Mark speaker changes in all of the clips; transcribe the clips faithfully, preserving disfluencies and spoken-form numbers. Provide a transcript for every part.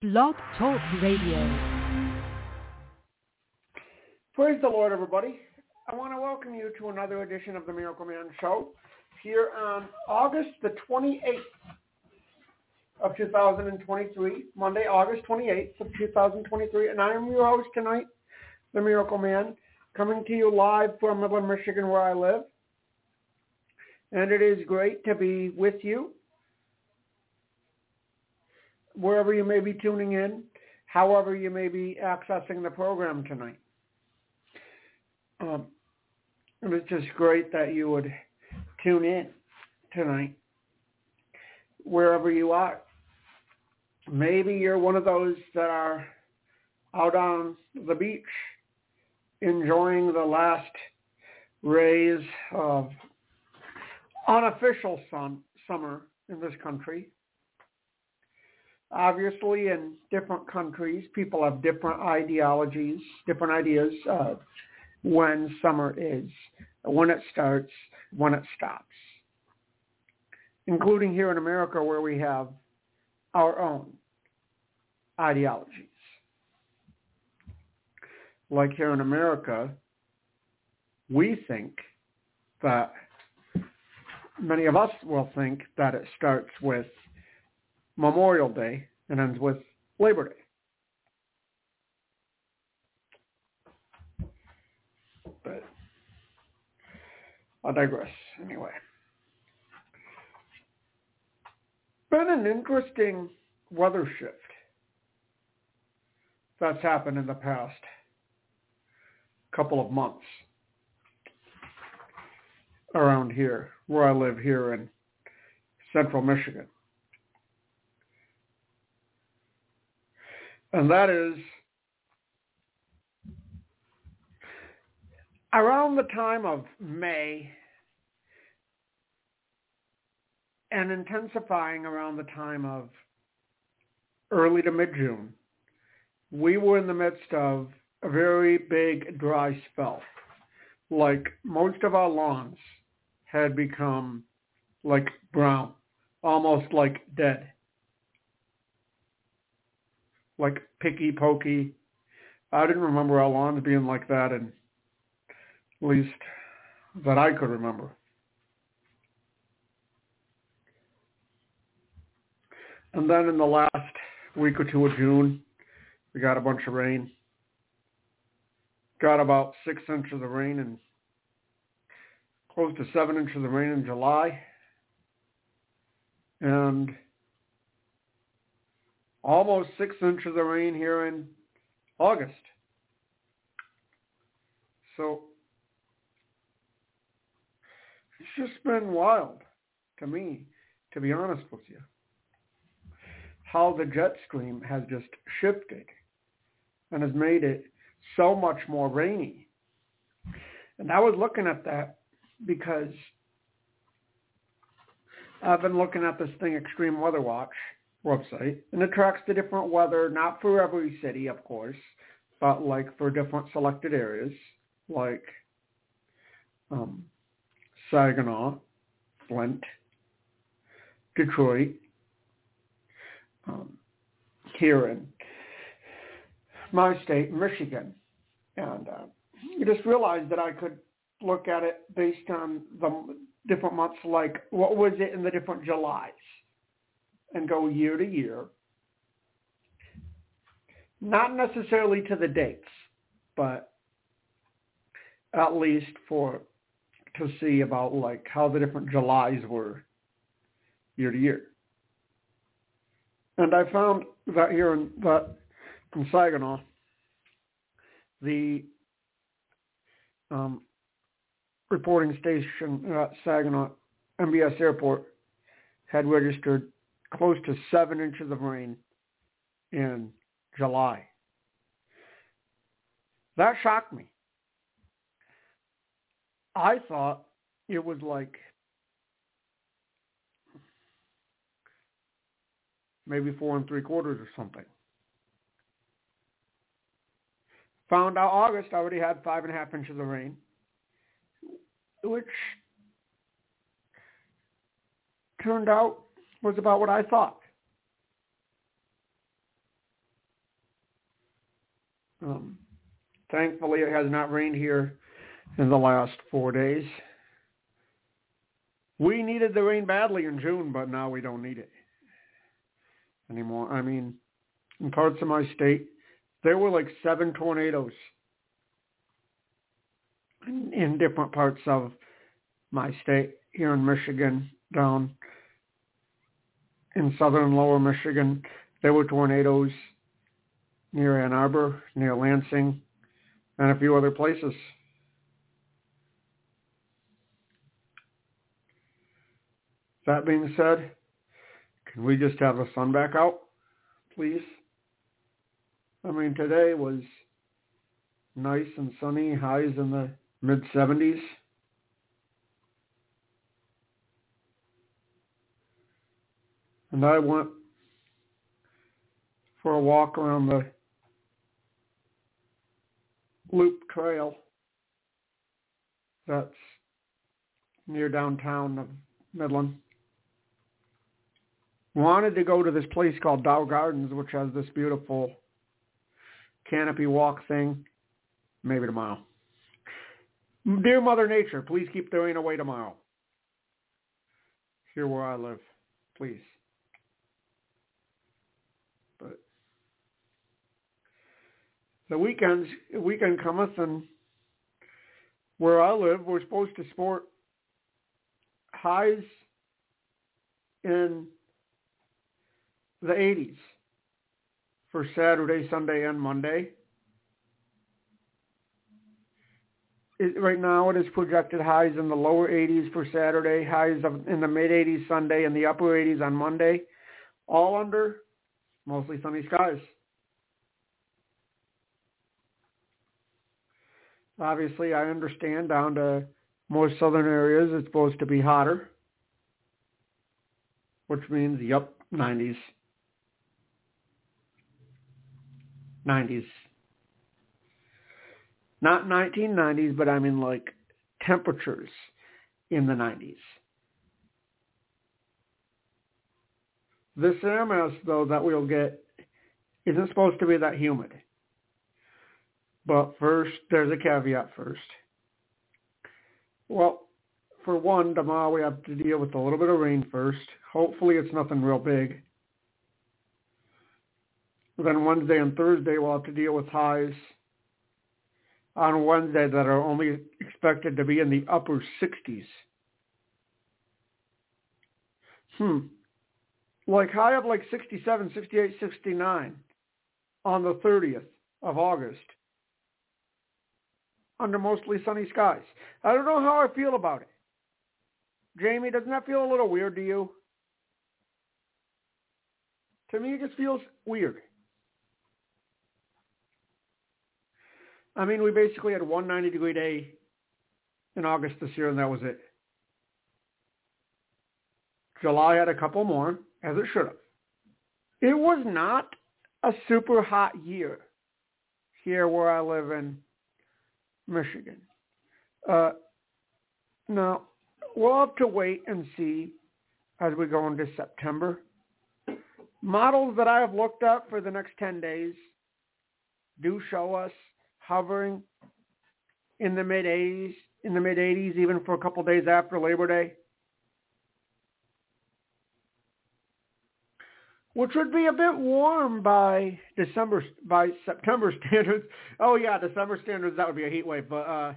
Speaker 1: Blog Talk Radio.
Speaker 2: Praise the Lord, everybody. I want to welcome you to another edition of the Miracle Man Show here on August the twenty-eighth of two thousand twenty-three, Monday, August twenty-eighth of two thousand twenty-three, and I am your host tonight, the Miracle Man, coming to you live from Midland, Michigan, where I live. And it is great to be with you, wherever you may be tuning in, however you may be accessing the program tonight. Um, it was just great that you would tune in tonight, wherever you are. Maybe you're one of those that are out on the beach enjoying the last rays of unofficial sun, summer in this country. Obviously, in different countries, people have different ideologies, different ideas of when summer is, when it starts, when it stops, including here in America where we have our own ideologies. Like here in America, we think that, many of us will think that it starts with Memorial Day and ends with Labor Day. But I digress anyway. Been an interesting weather shift that's happened in the past couple of months around here, where I live here in central Michigan. And that is around the time of May and intensifying around the time of early to mid-June, we were in the midst of a very big dry spell. Like most of our lawns had become like brown, almost like dead. Like picky pokey. I didn't remember our lawns being like that, and at least that I could remember. And then in the last week or two of June, we got a bunch of rain. Got about six inches of rain and close to seven inches of rain in July. And almost six inches of rain here in August. So it's just been wild to me, to be honest with you, how the jet stream has just shifted and has made it so much more rainy. And I was looking at that because I've been looking at this thing, Extreme Weather Watch website, and it tracks the different weather, not for every city, of course, but like for different selected areas, like um, Saginaw, Flint, Detroit, um, here in my state, Michigan. And uh, I just realized that I could look at it based on the different months, like what was it in the different Julys, and go year to year. Not necessarily to the dates, but at least for to see about like how the different Julys were year to year. And I found that here in that in Saginaw, the um, reporting station at Saginaw M B S Airport had registered close to seven inches of rain in July. That shocked me. I thought it was like maybe four and three quarters or something. Found out August already had five and a half inches of rain, which turned out was about what I thought. Um, thankfully, it has not rained here in the last four days. We needed the rain badly in June, but now we don't need it anymore. I mean, in parts of my state, there were like seven tornadoes in, in different parts of my state. Here in Michigan, down in southern and lower Michigan, there were tornadoes near Ann Arbor, near Lansing, and a few other places. That being said, can we just have the sun back out, please? I mean, today was nice and sunny, highs in the mid seventies. And I went for a walk around the Loop Trail that's near downtown of Midland. Wanted to go to this place called Dow Gardens, which has this beautiful canopy walk thing. Maybe tomorrow. Dear Mother Nature, please keep the rain away tomorrow. Here where I live, please. But the weekends, weekend cometh, and where I live, we're supposed to sport highs in the eighties for Saturday, Sunday, and Monday. It, right now it is projected highs in the lower eighties for Saturday, highs of, in the mid-eighties Sunday, and the upper eighties on Monday, all under mostly sunny skies. Obviously, I understand down to more southern areas it's supposed to be hotter, which means, yup, nineties. nineties. Not nineteen nineties, but I mean like temperatures in the nineties. This air mass, though, that we'll get isn't supposed to be that humid. But first, there's a caveat first. Well, for one, tomorrow we have to deal with a little bit of rain first. Hopefully it's nothing real big. Then Wednesday and Thursday we'll have to deal with highs on Wednesday that are only expected to be in the upper sixties. Hmm. Like high of like sixty-seven, sixty-eight, sixty-nine on the thirtieth of August under mostly sunny skies. I don't know how I feel about it. Jamie, doesn't that feel a little weird to you? To me, it just feels weird. I mean, we basically had one ninety-degree day in August this year, and that was it. July had a couple more, as it should have. It was not a super hot year here where I live in Michigan. Uh, now, we'll have to wait and see as we go into September. Models that I have looked up for the next ten days do show us hovering in the mid-eighties, in the mid-eighties, even for a couple days after Labor Day, which would be a bit warm by December, by September standards. Oh yeah, December standards, that would be a heat wave, but uh,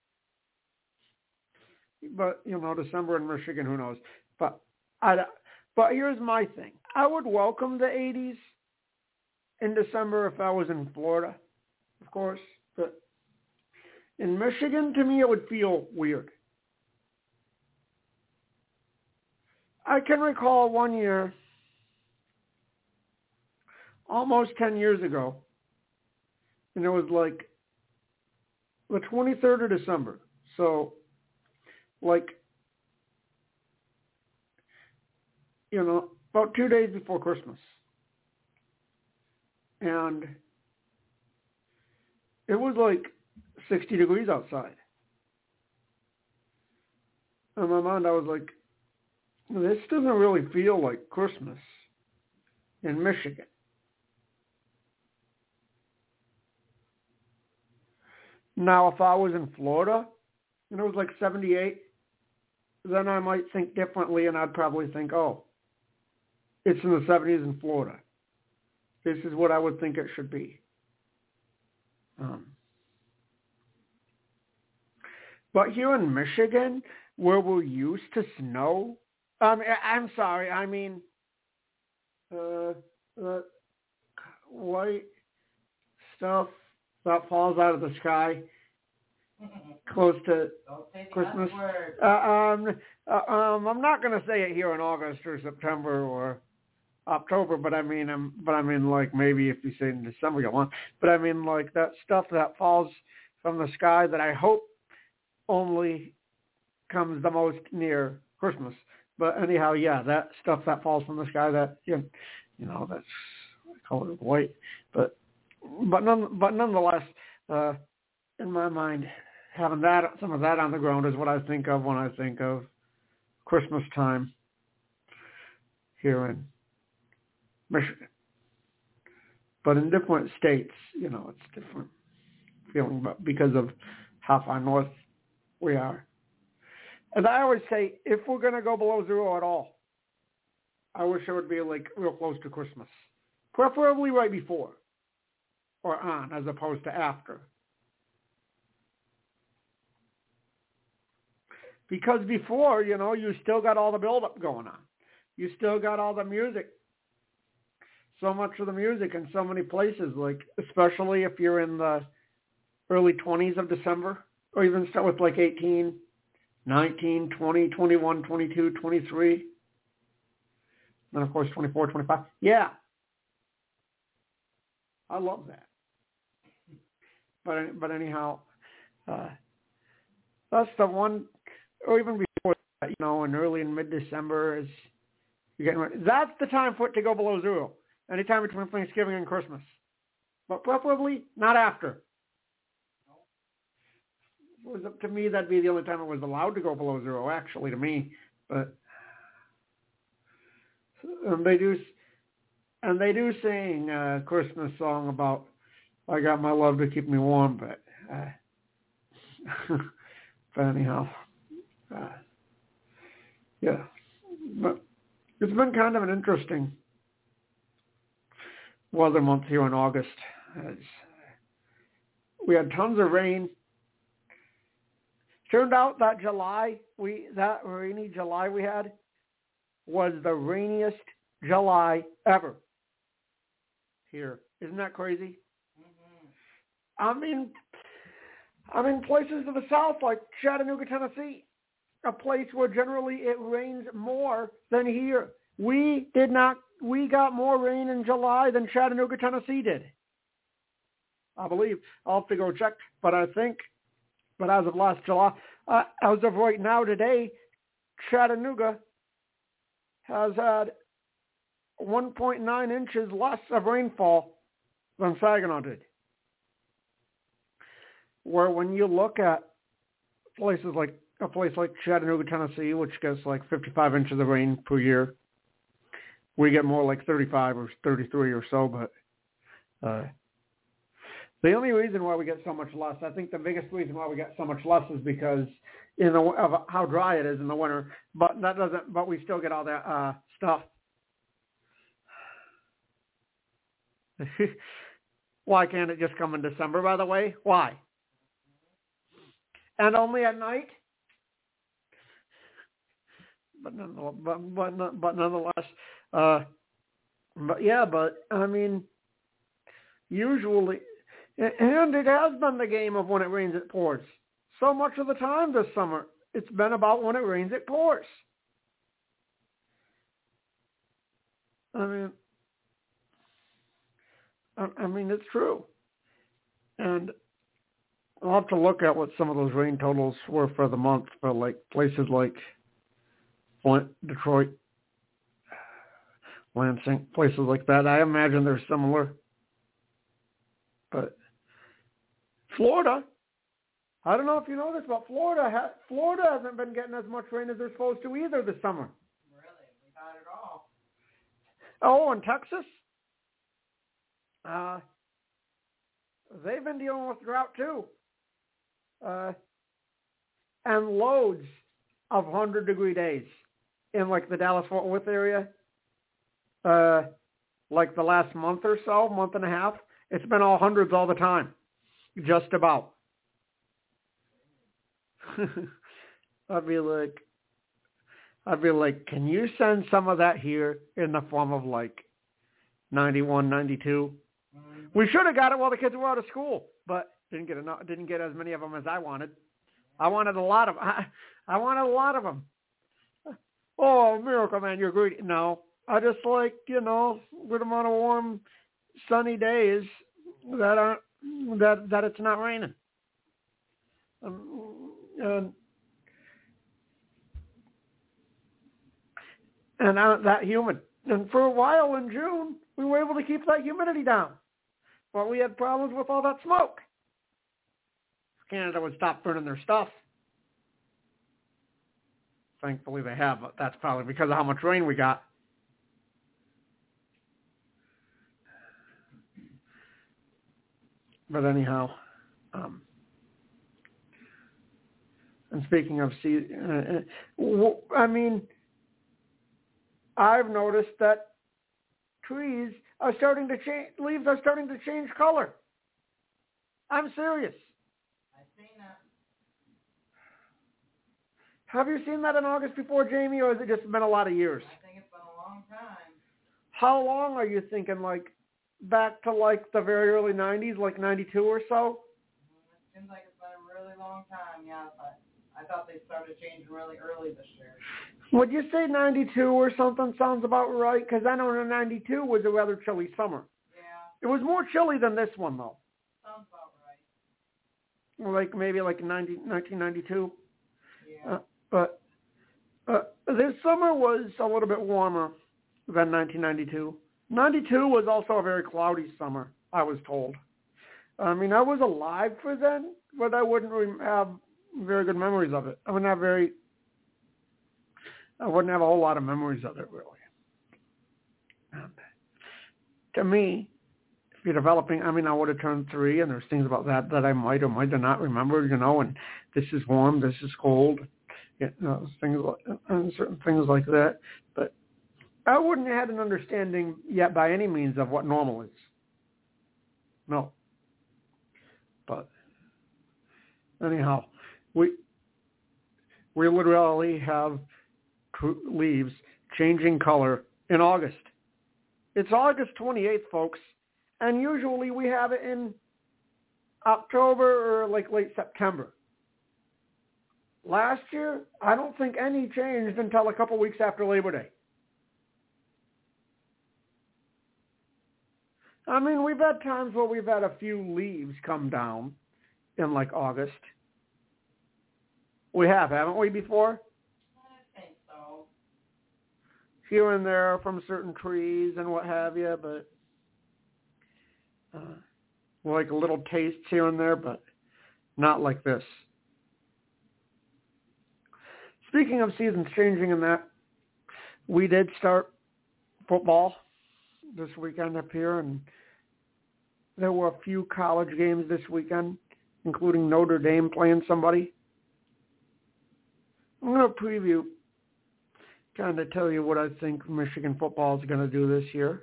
Speaker 2: but you know, December in Michigan, who knows? But I, but here's my thing: I would welcome the eighties in December if I was in Florida, of course. But in Michigan, to me, it would feel weird. I can recall one year, almost ten years ago, and it was like the twenty-third of December. So, like, you know, about two days before Christmas. And it was like sixty degrees outside. In my mind, I was like, this doesn't really feel like Christmas in Michigan. Now, if I was in Florida and it was like seventy-eight, then I might think differently, and I'd probably think, oh, it's in the seventies in Florida. This is what I would think it should be. Um, but here in Michigan, where we're used to snow, um, I'm sorry, I mean, uh, uh, white stuff that falls out of the sky close to Christmas. Uh, um, uh, um, I'm not going to say it here in August or September or October, but I mean, um, but I mean, like maybe if you say in December you want, but I mean, like that stuff that falls from the sky that I hope only comes the most near Christmas. But anyhow, yeah, that stuff that falls from the sky that you know, you know that's colored white, but but none, but nonetheless, uh, in my mind, having that some of that on the ground is what I think of when I think of Christmas time here in Michigan. But in different states, you know, it's different feeling, but because of how far north we are. And I always say, if we're going to go below zero at all, I wish it would be like real close to Christmas, preferably right before or on, as opposed to after. Because before, you know, you still got all the buildup going on. You still got all the music. So much of the music in so many places, like especially if you're in the early twenties of December, or even start with like eighteen, nineteen, twenty, twenty-one, twenty-two, twenty-three. Then, of course, twenty-four, twenty-five. Yeah. I love that. But but anyhow, uh, that's the one, or even before that, you know, in early and mid-December, is you're getting ready. That's the time for it to go below zero. Anytime between Thanksgiving and Christmas. But preferably not after. It was up to me, that'd be the only time it was allowed to go below zero, actually, to me. But and they do, and they do sing a Christmas song about, I got my love to keep me warm, but, uh, but anyhow, uh, yeah. But it's been kind of an interesting weather month here in August. As we had tons of rain. Turned out that July, we that rainy July we had was the rainiest July ever here. Isn't that crazy? Mm-hmm. I mean, I'm in places to the south like Chattanooga, Tennessee, a place where generally it rains more than here. We did not. We got more rain in July than Chattanooga, Tennessee did. I believe. I'll have to go check, but I think, but as of last July, uh, as of right now today, Chattanooga has had one point nine inches less of rainfall than Saginaw did. Where when you look at places like, a place like Chattanooga, Tennessee, which gets like fifty-five inches of rain per year, we get more like thirty-five or thirty-three or so, but uh, the only reason why we get so much less, I think the biggest reason why we get so much less is because in the, of how dry it is in the winter, but that doesn't, but we still get all that uh, stuff. Why can't it just come in December, by the way? Why? And only at night? But nonetheless, but, but, but nonetheless, uh, but yeah, but I mean, usually, and it has been the game of when it rains, it pours. So much of the time this summer, it's been about when it rains, it pours. I mean, I, I mean, it's true. And I'll have to look at what some of those rain totals were for the month for like places like Flint, Detroit, Lansing, places like that. I imagine they're similar. But Florida, I don't know if you know this, but Florida ha- Florida hasn't been getting as much rain as they're supposed to either this summer.
Speaker 3: Really? We got it all.
Speaker 2: Oh, and Texas? Uh, they've been dealing with drought too. Uh, and loads of one hundred degree days in like the Dallas-Fort Worth area. Uh, like the last month or so, month and a half, it's been all hundreds all the time. Just about. I'd be like, I'd be like, can you send some of that here in the form of like ninety-one, ninety-two? Mm-hmm. We should have got it while the kids were out of school, but didn't get enough, didn't get as many of them as I wanted. I wanted a lot of, I, I wanted a lot of them. Oh, Miracle Man, you're greedy. No, I just like, you know, good amount of warm, sunny days that aren't, that that it's not raining. Um, and and not that humid. And for a while in June, we were able to keep that humidity down. But we had problems with all that smoke. Canada would stop burning their stuff. Thankfully they have, but that's probably because of how much rain we got. But anyhow, um, and speaking of sea, uh, I mean, I've noticed that trees are starting to change, leaves are starting to change color. I'm serious.
Speaker 3: I've seen that.
Speaker 2: Have you seen that in August before, Jamie, or has it just been a lot of years?
Speaker 3: I think it's been a long time.
Speaker 2: How long are you thinking, like, back to, like, the very early nineties, like ninety-two or so?
Speaker 3: Mm, it seems like it's been a really long time, yeah, but I thought they started changing really early this year.
Speaker 2: Would you say ninety-two or something sounds about right? Because I know ninety-two was a rather chilly summer.
Speaker 3: Yeah.
Speaker 2: It was more chilly than this one, though.
Speaker 3: Sounds about right.
Speaker 2: Like maybe like ninety, nineteen ninety-two.
Speaker 3: Yeah.
Speaker 2: Uh, but uh, this summer was a little bit warmer than nineteen ninety-two. ninety-two was also a very cloudy summer, I was told. I mean, I was alive for then, but I wouldn't have very good memories of it. I wouldn't have very, I wouldn't have a whole lot of memories of it, really. And to me, if you're developing, I mean, I would have turned three, and there's things about that that I might or might not remember, you know, and this is warm, this is cold, you know, things like, and certain things like that. But I wouldn't have had an understanding yet by any means of what normal is. No. But anyhow, we we literally have leaves changing color in August. It's August twenty-eighth, folks, and usually we have it in October or like late September. Last year, I don't think any changed until a couple weeks after Labor Day. I mean, we've had times where we've had a few leaves come down in like August. We have, haven't we, before?
Speaker 3: I think so.
Speaker 2: Here and there from certain trees and what have you, but uh, like little tastes here and there, but not like this. Speaking of seasons changing and that, we did start football this weekend up here, and there were a few college games this weekend, including Notre Dame playing somebody. I'm going to preview, kind of tell you what I think Michigan football is going to do this year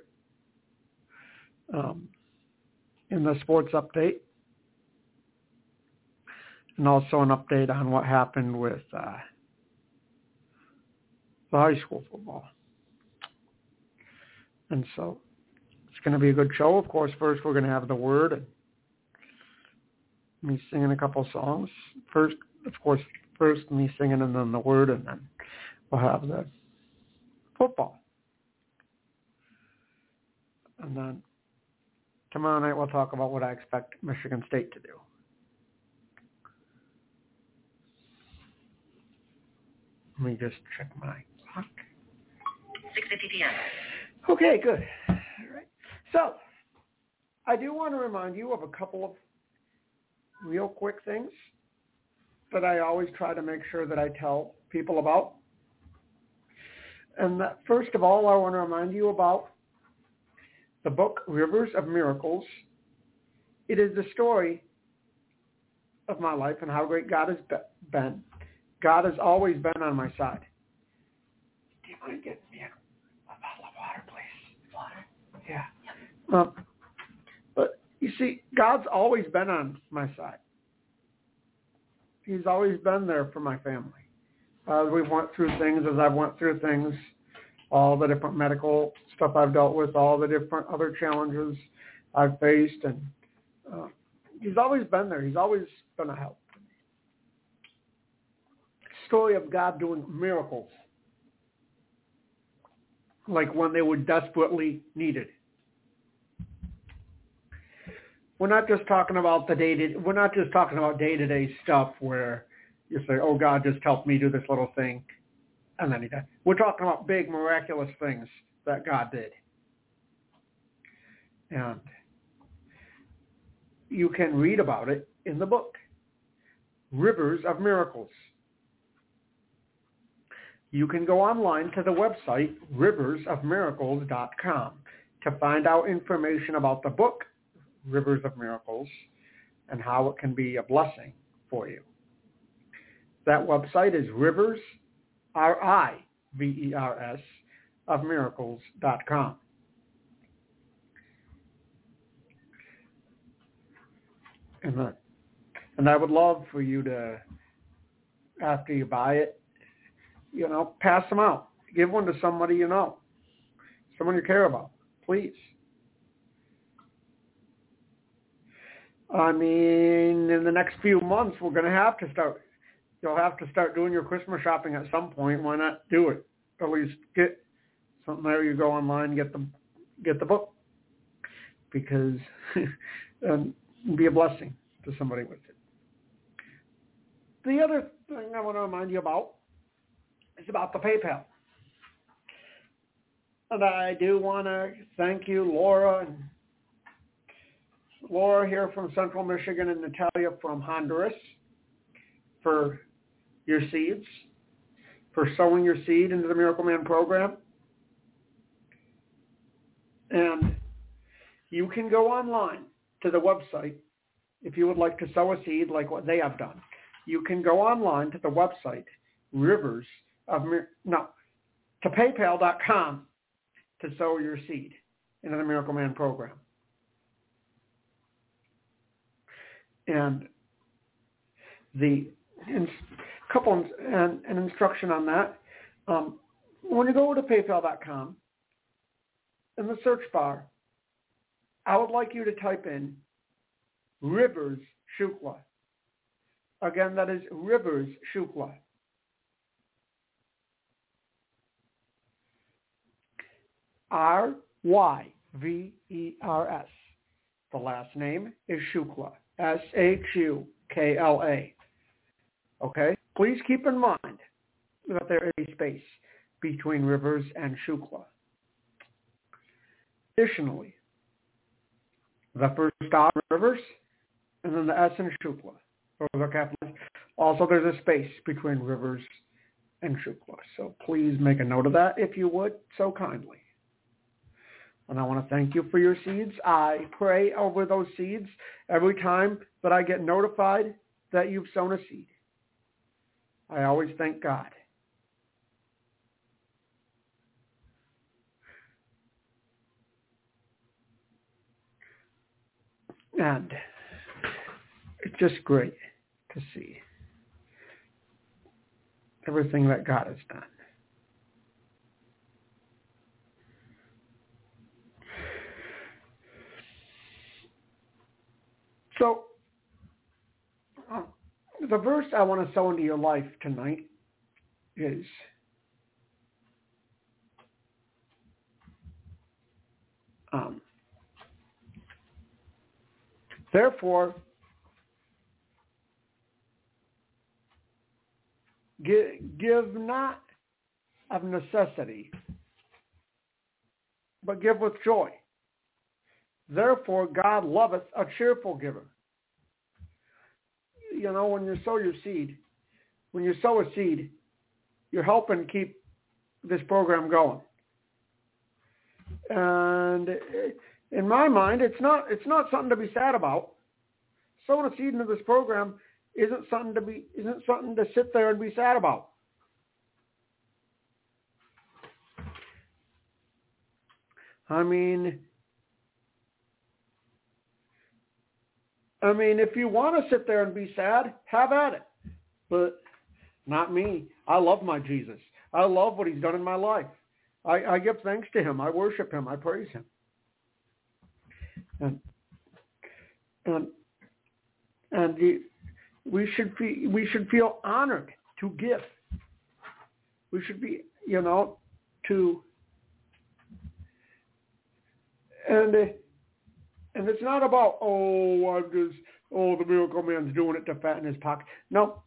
Speaker 2: um, in the sports update, and also an update on what happened with uh, the high school football. And so it's going to be a good show. Of course, first we're going to have the word and me singing a couple songs. First, of course, first me singing and then the word, and then we'll have the football. And then tomorrow night we'll talk about what I expect Michigan State to do. Let me just check my clock.
Speaker 4: six fifty p.m.
Speaker 2: Okay, good. All right. So, I do want to remind you of a couple of real quick things that I always try to make sure that I tell people about. And that, first of all, I want to remind you about the book Rivers of Miracles. It is the story of my life and how great God has been. God has always been on my side. Do you mind getting me a bottle of water, please? Water? Yeah. Um, but you see, God's always been on my side. He's always been there for my family. As we went through things, as I've went through things, all the different medical stuff I've dealt with, all the different other challenges I've faced, and uh, he's always been there. He's always been a help. Story of God doing miracles, like when they were desperately needed. We're not just talking about the day to, we're not just talking about day-to-day stuff where you say, oh, God just helped me do this little thing, and then he does. We're talking about big, miraculous things that God did. And you can read about it in the book, Rivers of Miracles. You can go online to the website, rivers of miracles dot com, to find out information about the book, Rivers of Miracles, and how it can be a blessing for you. That website is rivers, R I V E R S, of miracles dot com. And, uh, and I would love for you to, after you buy it, you know, pass them out. Give one to somebody you know, someone you care about, please. I mean, in the next few months, we're going to have to start, you'll have to start doing your Christmas shopping at some point. Why not do it? At least get something there. You go online, get the, get the book, because um, it'll be a blessing to somebody with it. The other thing I want to remind you about is about the PayPal. And I do want to thank you, Laura, and Laura here from Central Michigan and Natalia from Honduras, for your seeds, for sowing your seed into the Miracle Man program. And you can go online to the website if you would like to sow a seed like what they have done. You can go online to the website, Rivers of Mir- no, to paypal dot com to sow your seed into the Miracle Man program. And the in, couple and an instruction on that. Um, when you go to paypal dot com, in the search bar, I would like you to type in Rivers Shukla. Again, that is Rivers Shukla. R Y V E R S. The last name is Shukla. S H U K L A. Okay? Please keep in mind that there is a space between Rivers and Shukla. Additionally, the first R, Rivers, and then the S in Shukla. Those are capitalized. Also, there's a space between Rivers and Shukla. So please make a note of that if you would, so kindly. And I want to thank you for your seeds. I pray over those seeds every time that I get notified that you've sown a seed. I always thank God. And it's just great to see everything that God has done. So, uh, the verse I want to sow into your life tonight is um, therefore, give, give not of necessity, but give with joy. Therefore, God loveth a cheerful giver. You know, when you sow your seed, when you sow a seed, you're helping keep this program going. And in my mind, it's not it's not something to be sad about. Sowing a seed into this program isn't something to be isn't something to sit there and be sad about. I mean, I mean, if you want to sit there and be sad, have at it. But not me. I love my Jesus. I love what he's done in my life. I, I give thanks to him. I worship him. I praise him. And and and the, we should be we should feel honored to give. We should be, you know, to and uh, and it's not about oh I'm just oh the miracle man's doing it to fatten his pocket. No.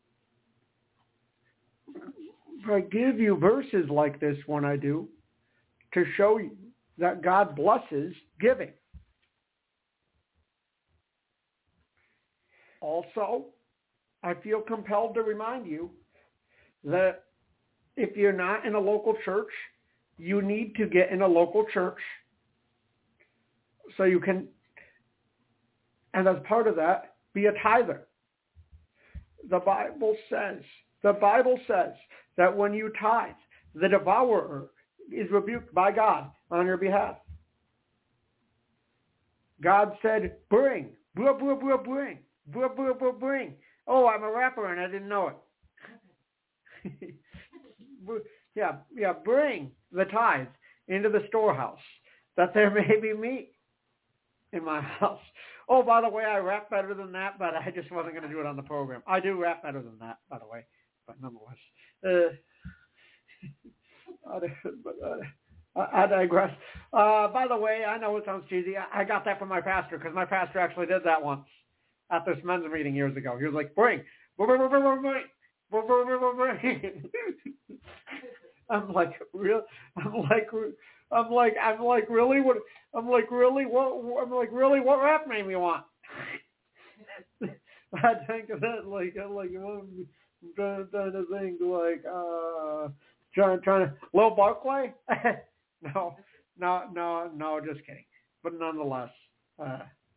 Speaker 2: I give you verses like this when I do to show you that God blesses giving. Also, I feel compelled to remind you that if you're not in a local church, you need to get in a local church so you can, and as part of that, be a tither. The Bible says, the Bible says that when you tithe, the devourer is rebuked by God on your behalf. God said, bring, blah, blah, blah, bring, blah, blah, blah, bring. Oh, I'm a rapper and I didn't know it. yeah, yeah, bring the tithe into the storehouse that there may be meat in my house. Oh, by the way, I rap better than that, but I just wasn't going to do it on the program. I do rap better than that, by the way, but nonetheless. Uh, but, uh, I digress. Uh, by the way, I know it sounds cheesy. I got that from my pastor because my pastor actually did that once at this men's meeting years ago. He was like, bring, bring, bring, bring, bring, bring. I'm like, real. I'm like, I'm like, I'm like, really? What? I'm like, really? What? I'm like, really? What rap name you want? I think of that like, I'm like, I'm trying, trying to think like, uh, trying, trying to, Lil Barkley? no, no, no, no, just kidding. But nonetheless, uh,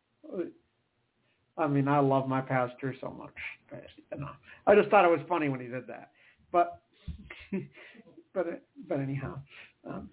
Speaker 2: I mean, I love my pastor so much. But, you know, I just thought it was funny when he did that. But, but, but anyhow, um,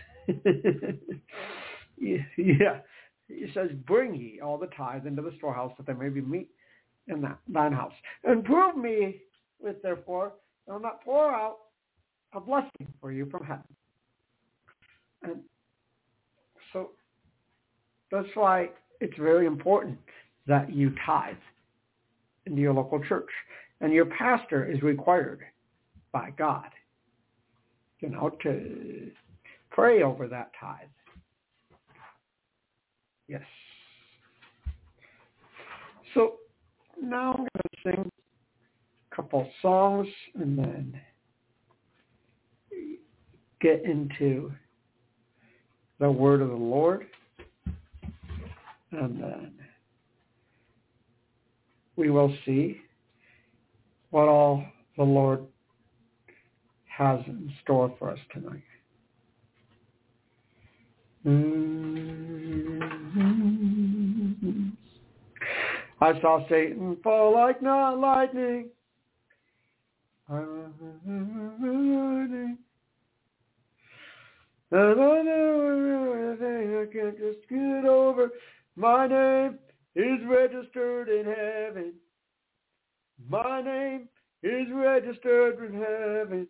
Speaker 2: yeah, he says, bring ye all the tithe into the storehouse that there may be meat in that thine house, and prove me with therefore, I will not pour out a blessing for you from heaven. And so that's why it's very important that you tithe into your local church, and your pastor is required by God, you know, to pray over that tithe. Yes. So now I'm going to sing a couple songs and then get into the word of the Lord. And then we will see what all the Lord has in store for us tonight. Mm-hmm. I saw Satan fall like not lightning. And I know everything I can't just get over. My name is registered in heaven. My name is registered in heaven.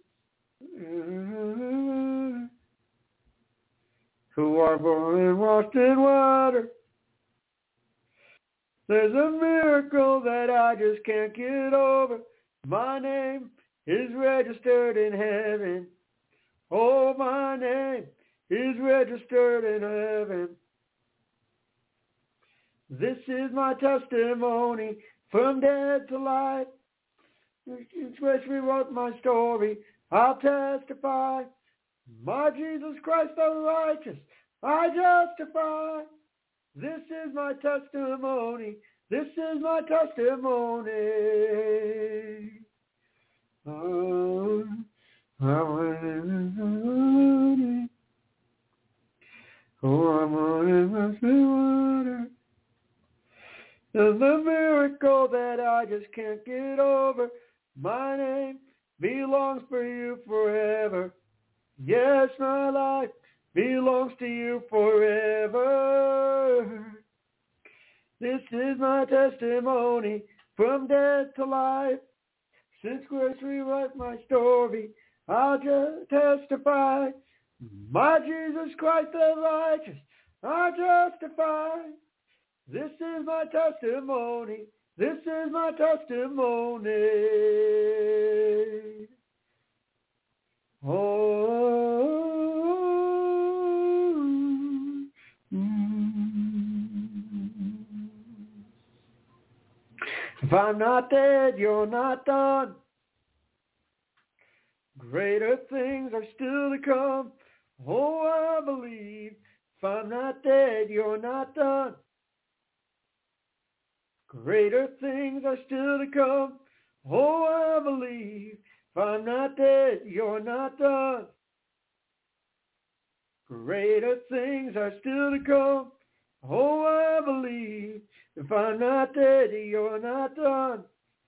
Speaker 2: Mm-hmm. Who are born and washed in water. There's a miracle that I just can't get over. My name is registered in heaven. Oh, my name is registered in heaven. This is my testimony from dead to life. Which rewrote my story. I'll testify. My Jesus Christ the righteous, I justify. This is my testimony. This is my testimony. Oh, I'm oh, I'm on in my water. There's a miracle that I just can't get over. My name belongs for you forever. Yes, my life belongs to you forever. This is my testimony from death to life. Since grace rewrote my story, I'll just testify. My Jesus Christ the righteous, I justify. This is my testimony. This is my testimony. Oh, mm. If I'm not dead, you're not done. Greater things are still to come. Oh, I believe. If I'm not dead, you're not done. Greater things are still to come. Oh, I believe. If I'm not dead, you're not done. Greater things are still to come. Oh, I believe. If I'm not dead, you're not done.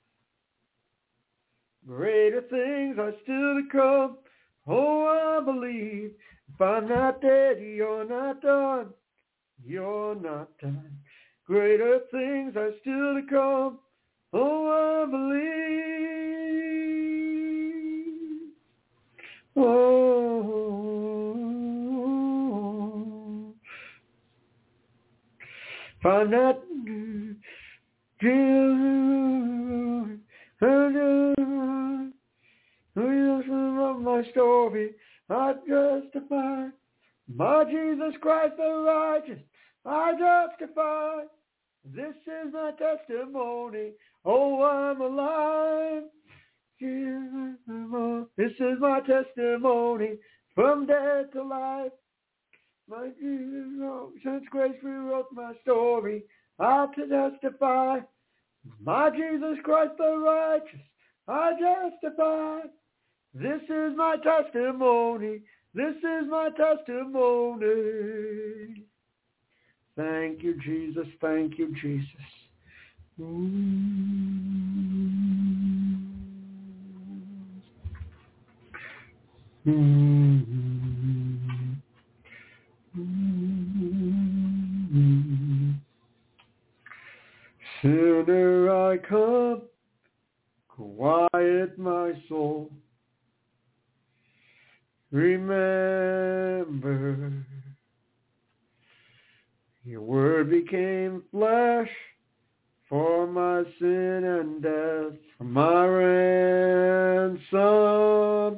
Speaker 2: Greater things are still to come. Oh, I believe. If I'm not dead, you're not done. You're not done. Greater things are still to come. Oh, I believe. Oh, if I'm not of my story, I justify. My Jesus Christ the righteous, I justify. This is my testimony. Oh, I'm alive. This is my testimony from death to life. My Jesus, since grace rewrote my story, I'll testify. My Jesus Christ the righteous, I justify. This is my testimony. This is my testimony. Thank you, Jesus. Thank you, Jesus. Mm-hmm. Mm-hmm. Mm-hmm. Sinner, I come, quiet my soul. Remember, your word became flesh for my sin and death, for my ransom.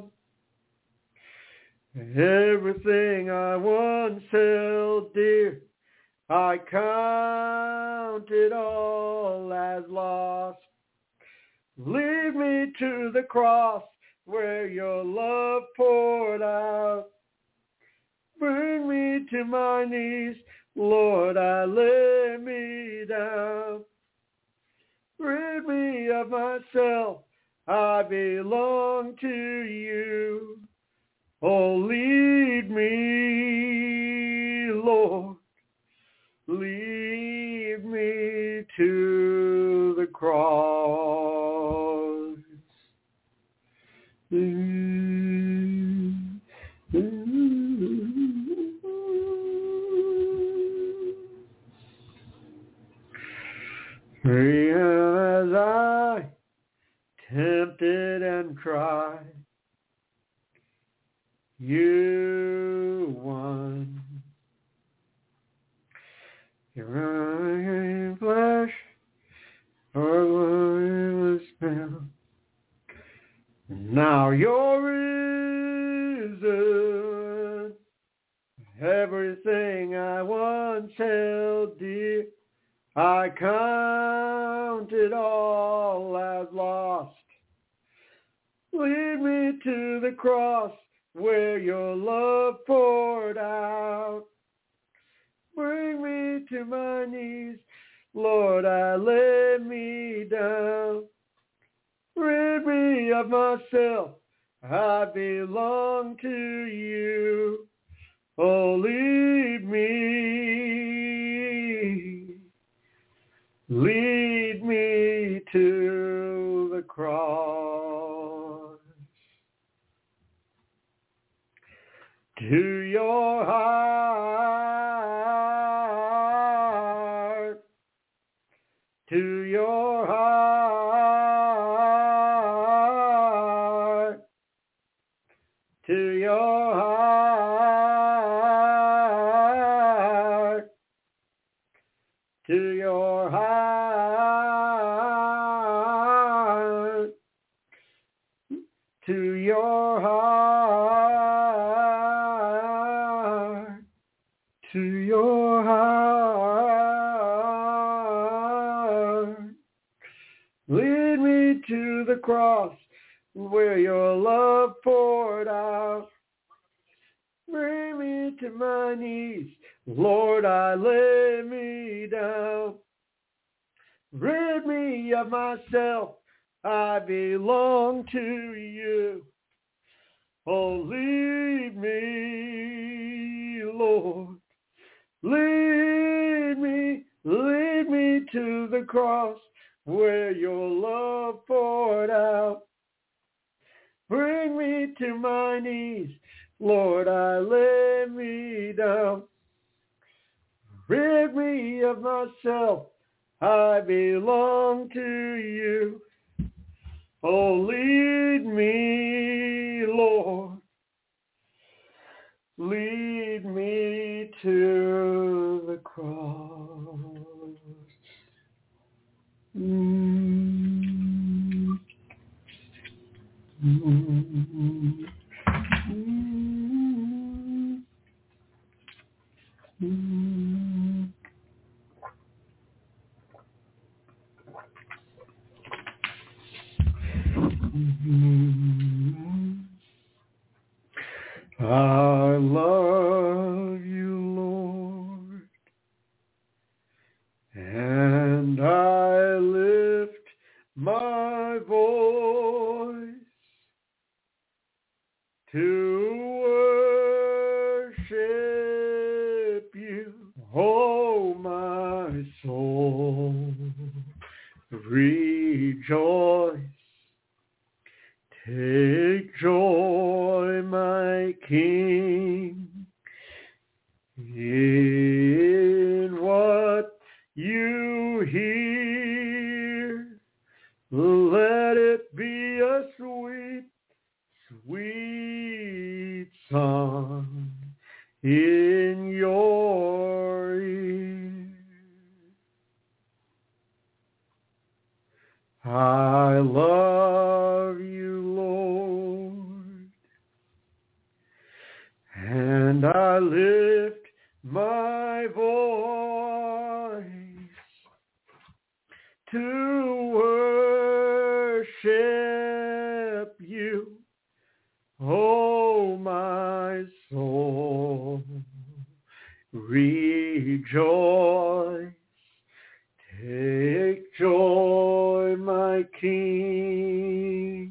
Speaker 2: Everything I once held dear, I count it all as lost. Lead me to the cross where your love poured out. Bring me to my knees, Lord, I lay me down. Rid me of myself, I belong to you. Oh, lead me, Lord, lead me to the cross. Mm-hmm. As I tempted and tried, you won. Your flesh for was felt. Now you're risen. Everything I once held dear, I count it all as lost. Lead me to the cross where your love poured out. Bring me to my knees, Lord, I lay me down. Rid me of myself, I belong to you. Oh, lead me, Lead me to the cross, to your heart, to your heart, to your heart, to your heart, to your heart, to your heart. Lead me to the cross where your love poured out. Bring me to my knees, Lord, I lay me down. Rid me of myself, I belong to you. Oh, lead me, Lord. Lead me, lead me to the cross where your love poured out. Bring me to my knees, Lord, I lay me down. Rid me of myself, I belong to you. Oh, lead me, Lord. Lead me to the cross. Mm-hmm. Mm-hmm. Mm-hmm. I love you, Lord, and I lift my voice to worship you. Oh, my soul, rejoice. Take joy, my King, in what you hear. Let it be a sweet, sweet song in your ear. I love you, Lord, and I lift my voice to worship you. Oh, my soul, rejoice. Take joy, my King,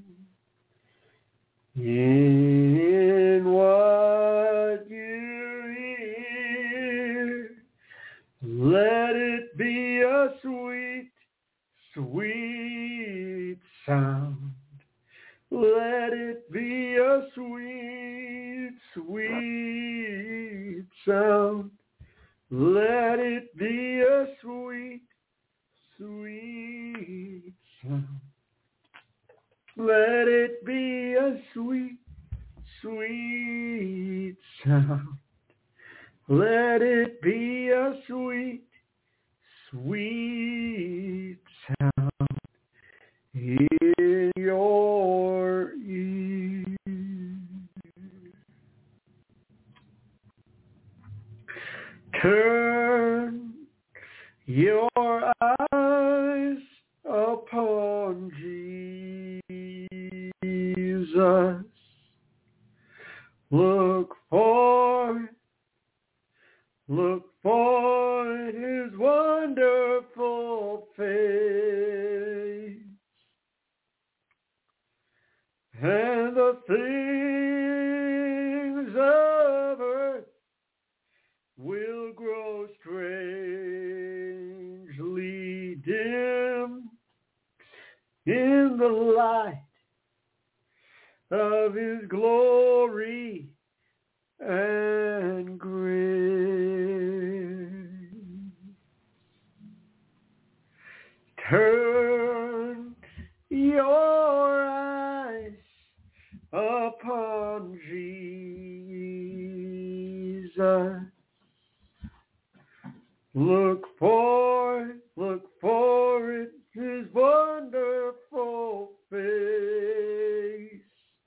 Speaker 2: in what you hear. Let it be a sweet, sweet sound. Let it be a sweet, sweet sound. Let it be a sweet, sweet sound. Let it be a sweet, sweet sound. Let it be a sweet, sweet sound in your ear. Turn your eyes upon Jesus. Look for, look for his wonderful face, and the things of earth will grow strangely dim in the light of his glory and grace. Turn your eyes upon Jesus. Look for, look for it, his wonderful face.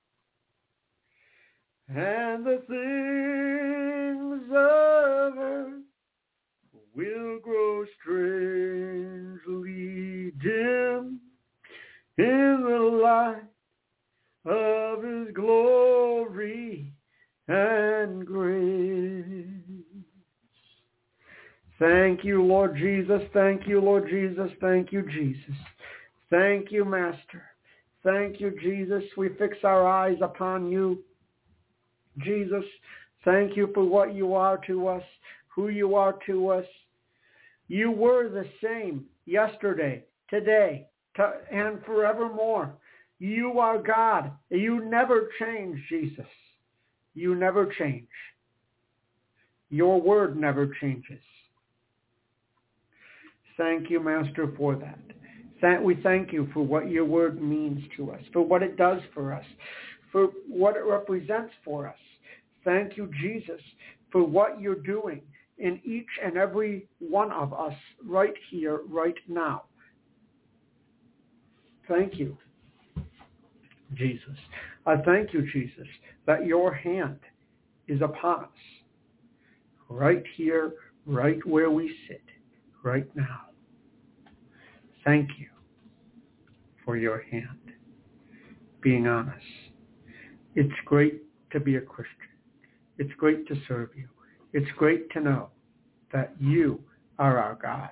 Speaker 2: And the things of earth will grow strangely dim in the light of his glory and grace. Thank you, Lord Jesus. Thank you, Lord Jesus. Thank you, Jesus. Thank you, Master. Thank you, Jesus. We fix our eyes upon you, Jesus. Thank you for what you are to us, who you are to us. You were the same yesterday, today, to, and forevermore. You are God. You never change, Jesus. You never change. Your word never changes. Thank you, Master, for that. We thank you for what your word means to us, for what it does for us, for what it represents for us. Thank you, Jesus, for what you're doing in each and every one of us right here, right now. Thank you, Jesus. I thank you, Jesus, that your hand is upon us right here, right where we sit, right now. Thank you for your hand being on us. It's great to be a Christian. It's great to serve you. It's great to know that you are our God.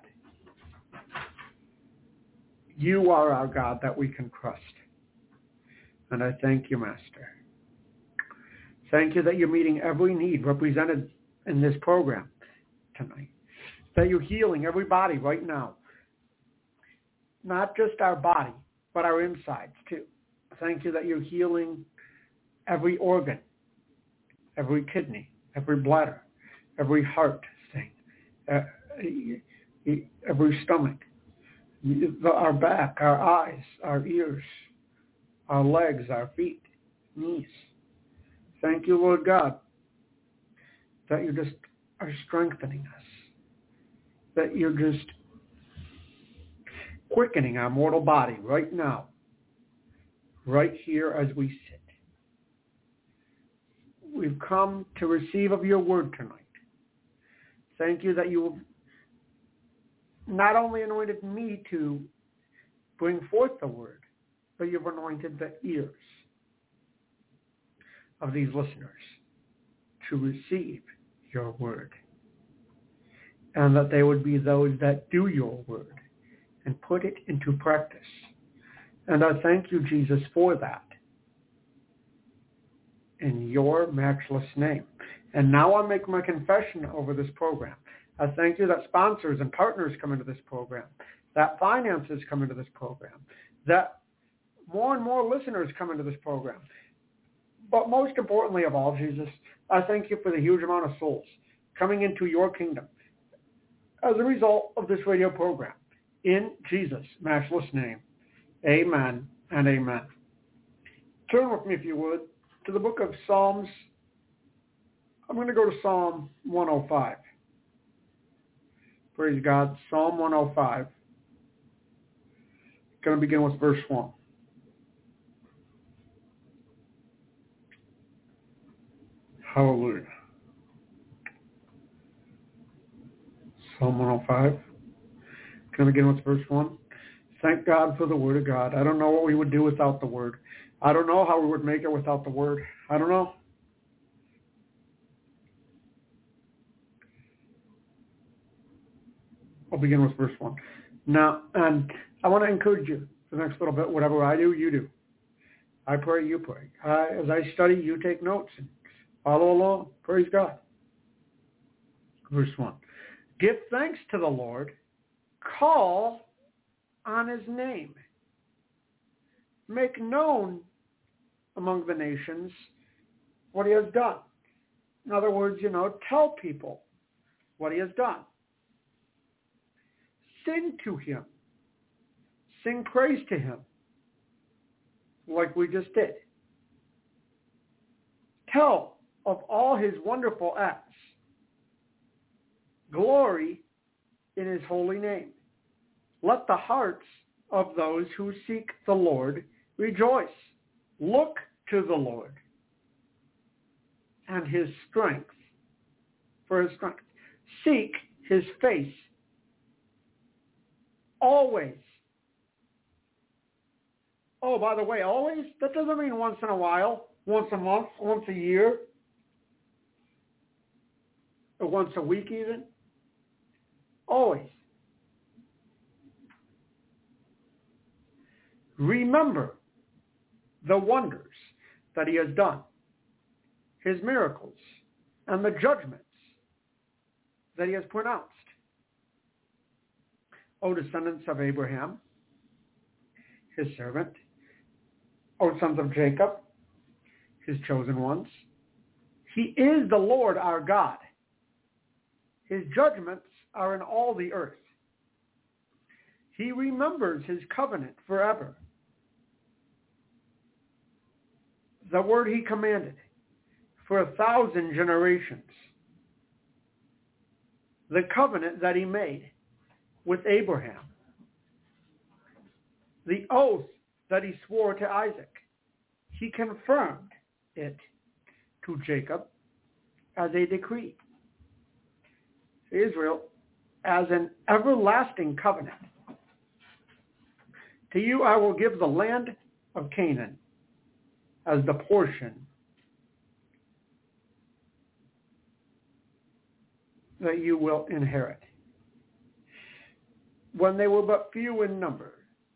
Speaker 2: You are our God that we can trust. And I thank you, Master. Thank you that you're meeting every need represented in this program tonight. That you're healing every body right now. Not just our body, but our insides too. Thank you that you're healing every organ, every kidney, every bladder, every heart thing, uh, every stomach, our back, our eyes, our ears, our legs, our feet, knees. Thank you, Lord God, that you just are strengthening us, that you're just quickening our mortal body right now, right here as we sit. We've come to receive of your word tonight. Thank you that you have not only anointed me to bring forth the word, but you've anointed the ears of these listeners to receive your word, and that they would be those that do your word and put it into practice. And I thank you, Jesus, for that in your matchless name. And now I make my confession over this program. I thank you that sponsors and partners come into this program, that finances come into this program, that more and more listeners come into this program. But most importantly of all, Jesus, I thank you for the huge amount of souls coming into your kingdom as a result of this radio program. In Jesus' matchless name, amen and amen. Turn with me, if you would, to the book of Psalms. I'm going to go to Psalm one oh five. Praise God. Psalm one oh five. I'm going to begin with verse one. Hallelujah. Psalm one oh five. Can I begin with verse one? Thank God for the word of God. I don't know what we would do without the word. I don't know how we would make it without the word. I don't know. I'll begin with verse one. Now, and I want to encourage you for the next little bit. Whatever I do, you do. I pray, you pray. I, as I study, you take notes and follow along. Praise God. Verse one. Give thanks to the Lord. Call on his name. Make known among the nations what he has done. In other words, you know, tell people what he has done. Sing to him. Sing praise to him, like we just did. Tell of all his wonderful acts. Glory in his holy name. Let the hearts of those who seek the Lord rejoice. Look to the Lord and his strength, for his strength. Seek his face always. Oh, by the way, always? That doesn't mean once in a while, once a month, once a year, or once a week even. Always. Remember the wonders that he has done, his miracles, and the judgments that he has pronounced. O descendants of Abraham, his servant, O sons of Jacob, his chosen ones, he is the Lord our God. His judgments are in all the earth. He remembers his covenant forever. The word he commanded for a thousand generations. The covenant that he made with Abraham. The oath that he swore to Isaac. He confirmed it to Jacob as a decree. Israel as an everlasting covenant. To you I will give the land of Canaan as the portion that you will inherit. When they were but few in number,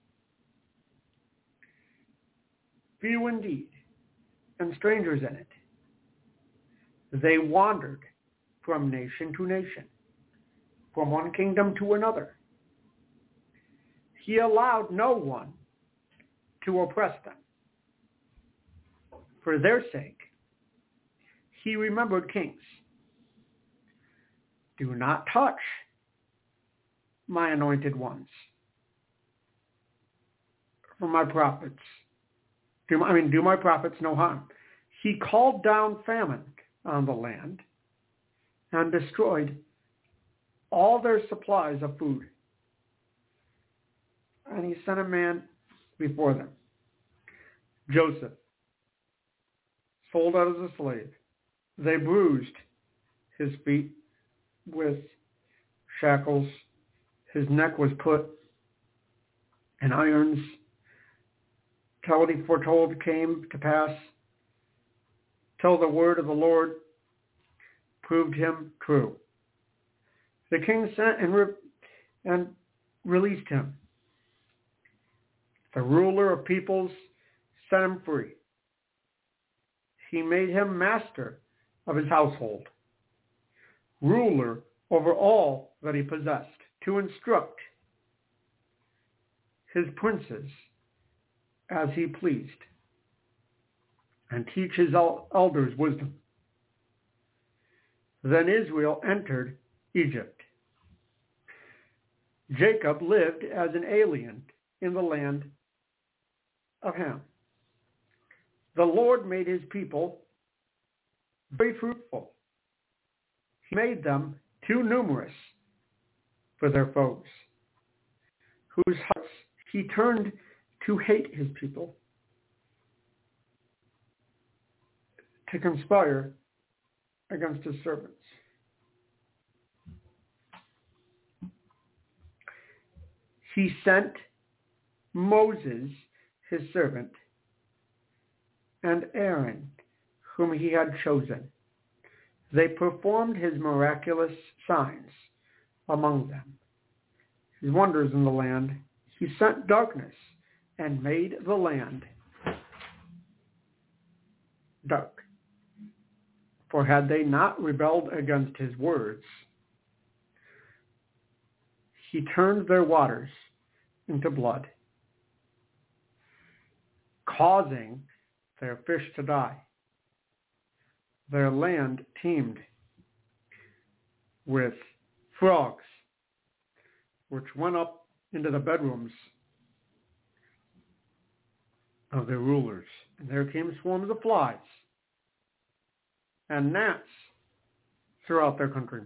Speaker 2: few indeed, and strangers in it, they wandered from nation to nation, from one kingdom to another. He allowed no one to oppress them. For their sake, he remembered kings. Do not touch my anointed ones, for my prophets. Do my, I mean, do my prophets no harm. He called down famine on the land and destroyed all their supplies of food. And he sent a man before them, Joseph, sold out as a slave. They bruised his feet with shackles. His neck was put in irons till what he foretold came to pass, till the word of the Lord proved him true. The king sent and, re- and released him. The ruler of peoples set him free. He made him master of his household, ruler over all that he possessed, to instruct his princes as he pleased, and teach his elders wisdom. Then Israel entered Egypt. Jacob lived as an alien in the land of Ham. The Lord made his people very fruitful. He made them too numerous for their foes, whose hearts he turned to hate his people, to conspire against his servants. He sent Moses, his servant, and Aaron, whom he had chosen. They performed his miraculous signs among them, his wonders in the land. He sent darkness and made the land dark. For had they not rebelled against his words, he turned their waters into blood, causing their fish to die. Their land teemed with frogs, which went up into the bedrooms of their rulers. And there came swarms of flies and gnats throughout their country.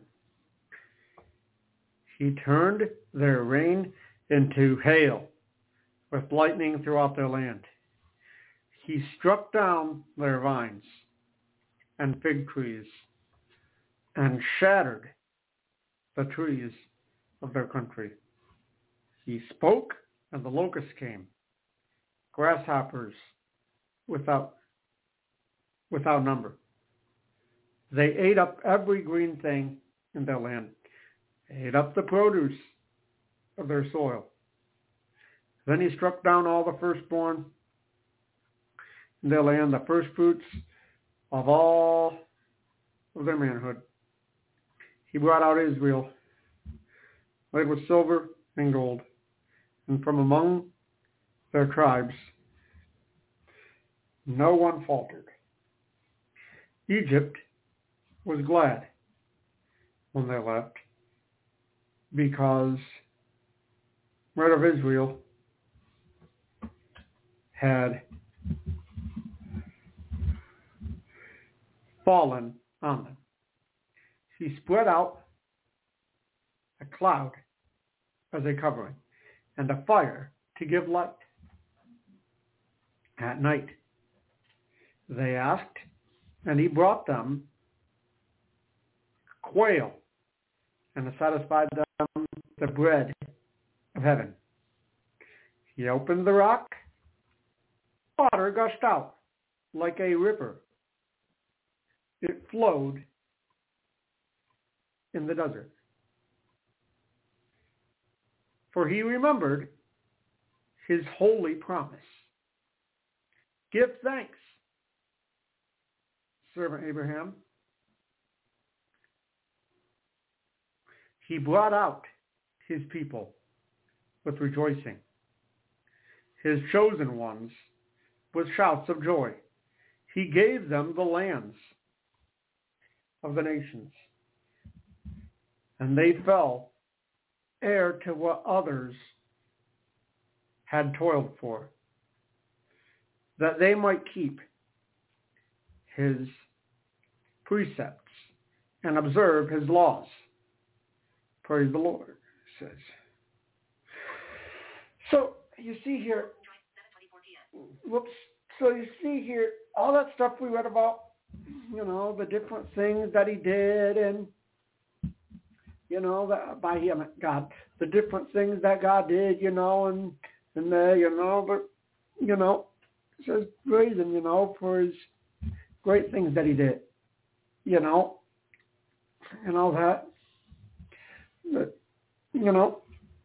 Speaker 2: He turned their rain into hail with lightning throughout their land. He struck down their vines and fig trees and shattered the trees of their country. He spoke and the locusts came, grasshoppers without, without number. They ate up every green thing in their land, ate up the produce of their soil. Then he struck down all the firstborn in their land, the first fruits of all of their manhood. He brought out Israel, laid with silver and gold, and from among their tribes no one faltered. Egypt was glad when they left, because right of Israel had fallen on them. He spread out a cloud as a covering and a fire to give light. At night they asked, and he brought them quail and satisfied them the bread of heaven. He opened the rock, water gushed out like a river. It flowed in the desert. For he remembered his holy promise. Give thanks, servant Abraham. He brought out his people with rejoicing, his chosen ones with shouts of joy. He gave them the lands of the nations, and they fell heir to what others had toiled for, that they might keep his precepts and observe his laws. Praise the Lord, it says. So you see here, whoops, so you see here, all that stuff we read about, you know, the different things that he did, and, you know, that by him, God, the different things that God did, you know, and, and the, you know, but, you know, it says praise him, you know, for his great things that he did, you know, and all that. But, you know,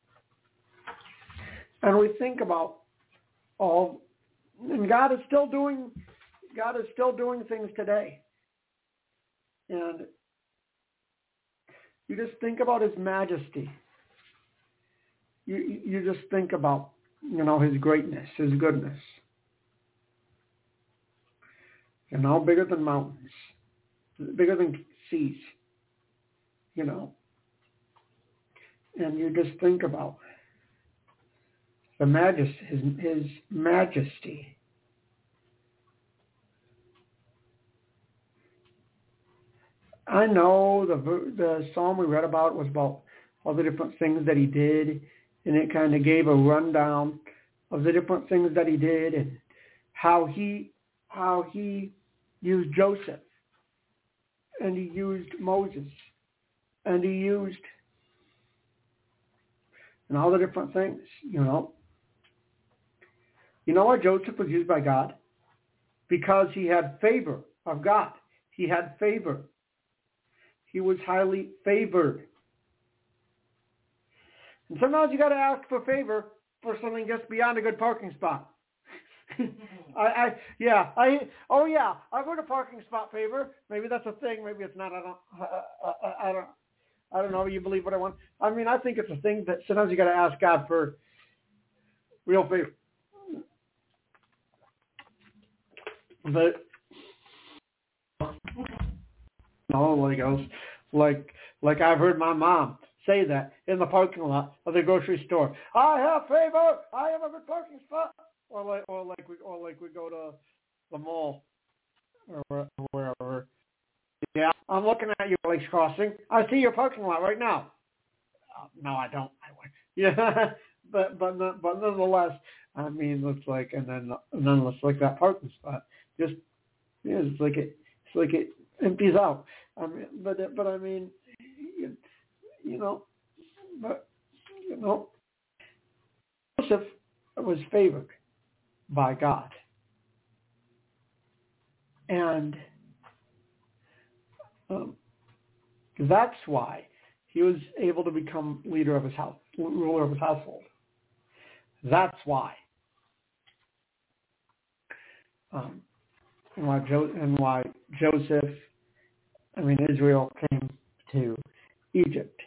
Speaker 2: and we think about all, and God is still doing, God is still doing things today. And you just think about his majesty. You you just think about, you know, his greatness, his goodness. You know, bigger than mountains, bigger than seas, you know. And you just think about the majesty, his, his majesty. I know the the psalm we read about was about all the different things that he did, and it kind of gave a rundown of the different things that he did and how he how he used Joseph, and he used Moses, and he used and all the different things, you know. You know why Joseph was used by God? Because he had favor of God. He had favor. He was highly favored. And sometimes you got to ask for favor for something just beyond a good parking spot. I, I, yeah, I, oh yeah, I've heard a parking spot favor. Maybe that's a thing. Maybe it's not. I don't, I, I, I don't, I don't know. You believe what I want. I mean, I think it's a thing that sometimes you got to ask God for, real favor. But no, like I was, like like I've heard my mom say that in the parking lot of the grocery store. I have favor. I have a good parking spot. Or like or like we or like we go to the mall or wherever. Yeah, I'm looking at your Lakes Crossing. I see your parking lot right now. Uh, no, I don't. I would. Yeah, but but but nonetheless, I mean, looks like and then and then looks like that parking spot just yeah, it's like it it's like it empties out. I mean, but but I mean, you, you know, but you know, Joseph was favored by God, and um, that's why he was able to become leader of his house, ruler of his household. That's why. Um, and why jo- and why Joseph, I mean Israel, came to Egypt,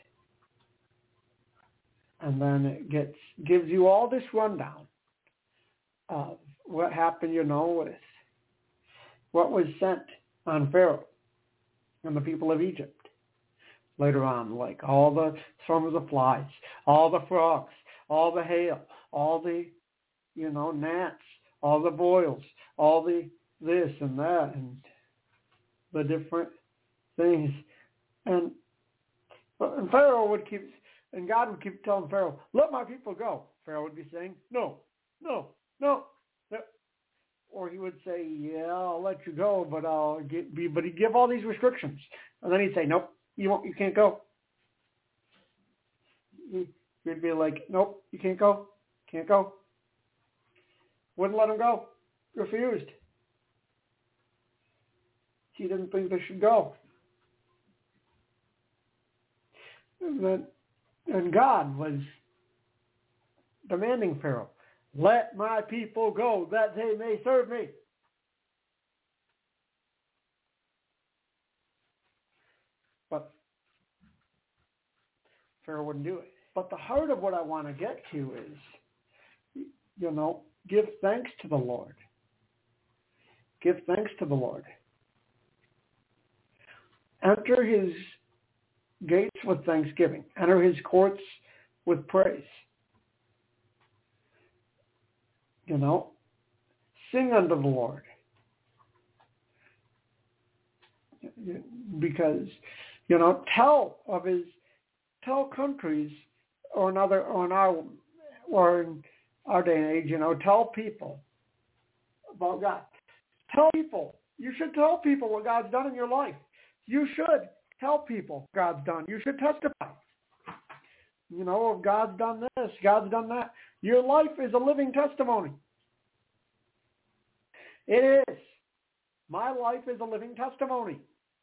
Speaker 2: and then it gets gives you all this rundown of what happened, you know, with what was sent on Pharaoh and the people of Egypt later on, like all the swarms of flies, all the frogs, all the hail, all the, you know, gnats, all the boils, all the this and that, and the different things. And, and Pharaoh would keep, and God would keep telling Pharaoh, let my people go. Pharaoh would be saying, no, no, no. no. Or he would say, yeah, I'll let you go, but I'll get, be, but he'd give all these restrictions. And then he'd say, nope, you won't, you can't go. He'd be like, nope, you can't go, can't go. Wouldn't let him go. Refused. He didn't think they should go. And, then, and God was demanding Pharaoh, let my people go that they may serve me. But Pharaoh wouldn't do it. But the heart of what I want to get to is, you know, give thanks to the Lord. Give thanks to the Lord. Enter his gates with thanksgiving. Enter his courts with praise. You know, sing unto the Lord. Because, you know, tell of his, tell countries or another, or in our, or in our day and age, you know, tell people about God. Tell people. You should tell people what God's done in your life. You should tell people God's done. You should testify. You know, if God's done this, God's done that. Your life is a living testimony. It is. My life is a living testimony.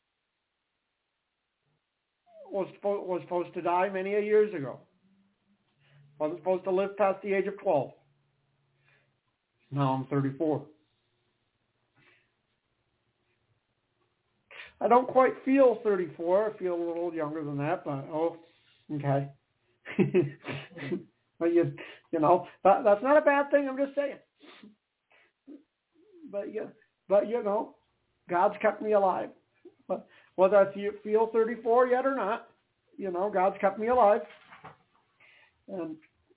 Speaker 2: Was was supposed to die many a years ago. Wasn't supposed to live past the age of twelve. Now I'm thirty-four. I don't quite feel thirty-four. I feel a little younger than that, but oh, okay. But you, you know, that, that's not a bad thing. I'm just saying. But you, but you know, God's kept me alive. But whether I feel thirty-four yet or not, you know, God's kept me alive. And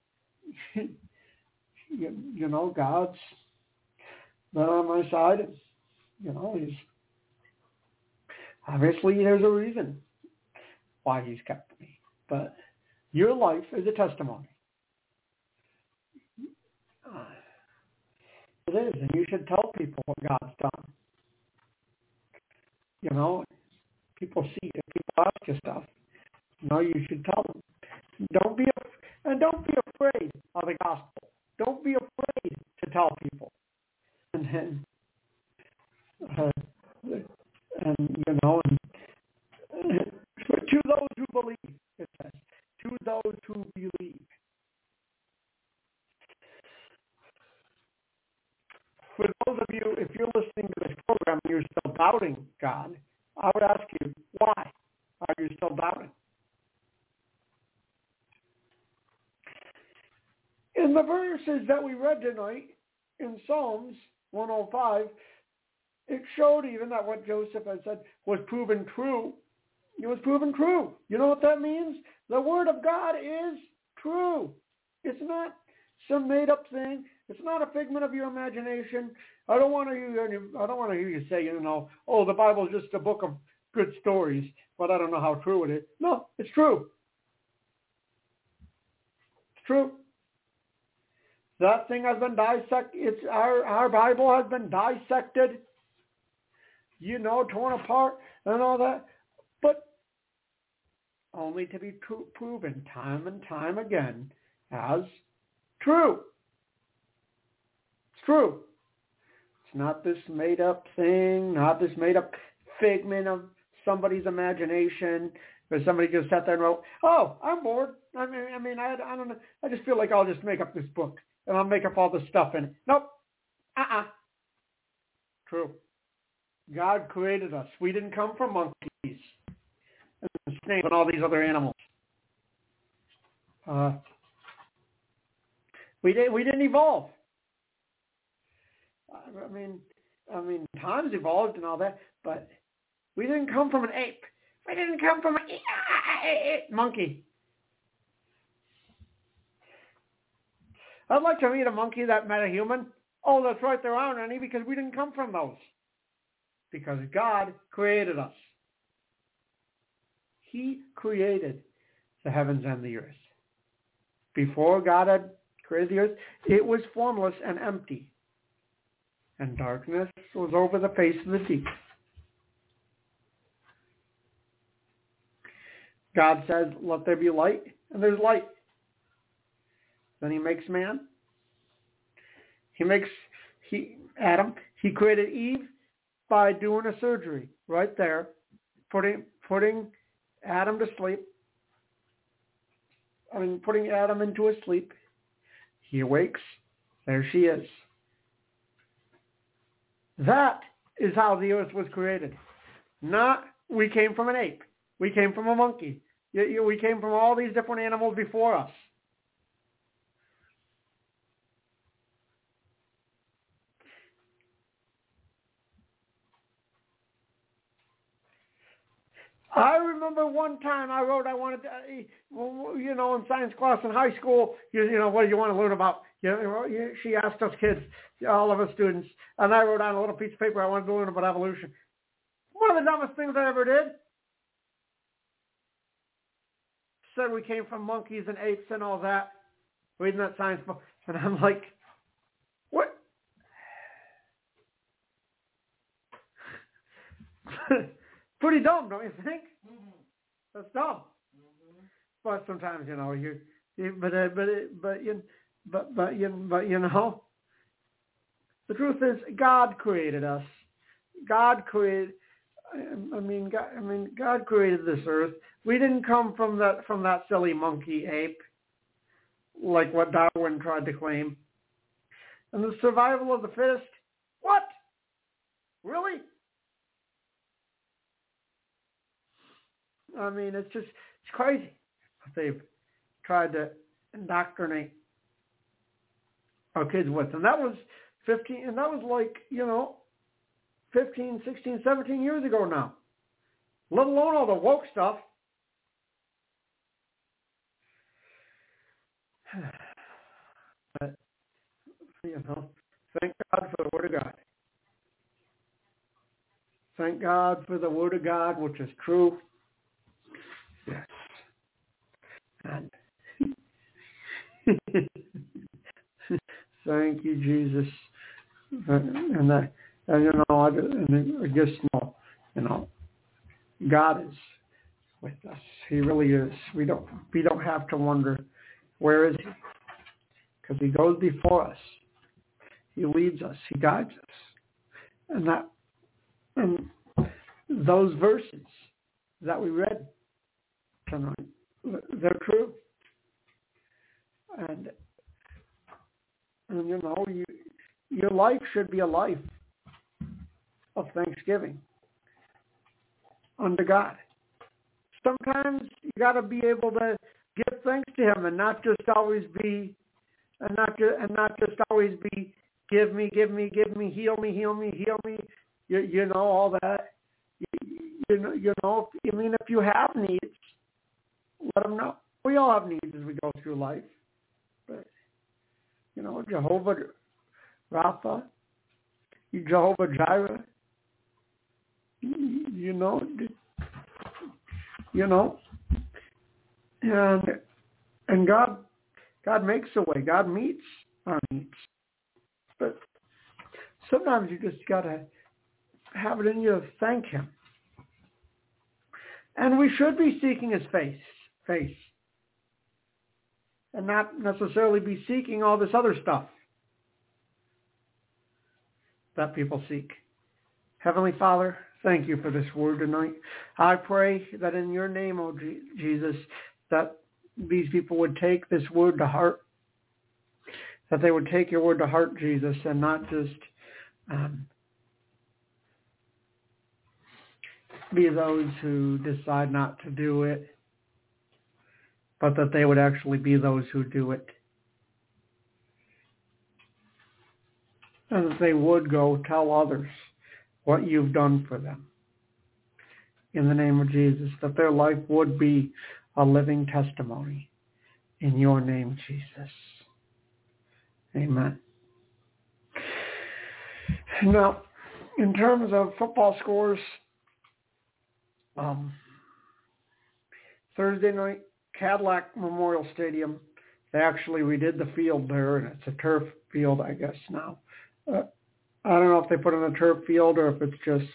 Speaker 2: you, you know, God's been on my side. And, you know, he's obviously there's a reason why he's kept me. But your life is a testimony. Uh, it is, and you should tell people what God's done. You know, people see it. People ask you stuff. You know, you should tell them. Don't be, and don't be afraid of the gospel. Don't be afraid to tell people. And then, uh, and you know, and, and to those who believe, it says, to those who believe. For those of you, if you're listening to this program and you're still doubting God, I would ask you, why are you still doubting? In In the verses that we read tonight in Psalms one oh five, it showed even that what Joseph had said was proven true. It was proven true. You know what that means? The Word of God is true. It's not some made-up thing. It's not a figment of your imagination. I don't want to hear you, I don't want to hear you say, you know, oh, the Bible's just a book of good stories, but I don't know how true it is. No, it's true. It's true. That thing has been dissected. It's our our Bible has been dissected, you know, torn apart and all that, but only to be true, proven time and time again as true. It's true. It's not this made-up thing, not this made-up figment of somebody's imagination, where somebody just sat there and wrote, "Oh, I'm bored. I mean, I mean, I, I don't know. I just feel like I'll just make up this book and I'll make up all this stuff in it." Nope. Uh-uh. True. God created us. We didn't come from monkeys and snakes and all these other animals. Uh, we didn't. We didn't evolve. I mean, I mean, times evolved and all that, but we didn't come from an ape. We didn't come from a monkey. I'd like to meet a monkey that met a human. Oh, that's right, there aren't any because we didn't come from those. Because God created us. He created the heavens and the earth. Before God had created the earth, it was formless and empty. And darkness was over the face of the deep. God says, "Let there be light," and there's light. Then he makes man. He makes he Adam. He created Eve by doing a surgery right there, putting putting Adam to sleep. I mean, putting Adam into a sleep. He awakes. There she is. That is how the earth was created. Not we came from an ape. We came from a monkey. We came from all these different animals before us. I remember one time I wrote I wanted to, you know, in science class in high school, you, you know, what do you want to learn about? You know, she asked us kids, all of us students, and I wrote on a little piece of paper I wanted to learn about evolution. One of the dumbest things I ever did. Said we came from monkeys and apes and all that, reading that science book, and I'm like, what? Pretty dumb, don't you think? Mm-hmm. That's dumb. Mm-hmm. But sometimes, you know, you, you but uh, but uh, but you, but but you, but you know, the truth is, God created us. God created. I mean, God, I mean, God created this earth. We didn't come from that from that silly monkey ape, like what Darwin tried to claim. And the survival of the fittest. What? Really? I mean, it's just it's crazy what they've tried to indoctrinate our kids with, and that was fifteen, and that was like you know. fifteen, sixteen, seventeen years ago now, let alone all the woke stuff. But, you know, thank God for the Word of God. Thank God for the Word of God, which is true. Yes. And thank you, Jesus. And that. And, you know, I, and I guess, you know, you know, God is with us. He really is. We don't, we don't have to wonder, where is he? Because he goes before us. He leads us. He guides us. And that, and those verses that we read tonight, they're true. And, and you know, you, your life should be a life of thanksgiving unto God. Sometimes you got to be able to give thanks to him and not just always be and not just, and not just always be give me, give me, give me, heal me, heal me, heal me. You, you know all that. You, you know, you know. I mean, if you have needs, let them know. We all have needs as we go through life. But you know, Jehovah Rapha, Jehovah Jireh. You know, you know, and and God, God makes a way. God meets our needs, but sometimes you just gotta have it in you to thank Him. And we should be seeking His face, face, and not necessarily be seeking all this other stuff that people seek. Heavenly Father, thank you for this word tonight. I pray that in your name, O G- Jesus, that these people would take this word to heart, that they would take your word to heart, Jesus, and not just um, be those who decide not to do it, but that they would actually be those who do it. And that they would go tell others what you've done for them. In the name of Jesus, that their life would be a living testimony. In your name, Jesus. Amen. Now, in terms of football scores, um, Thursday night, Cadillac Memorial Stadium, they actually redid the field there, and it's a turf field, I guess, now. Uh, I don't know if they put in a turf field or if it's just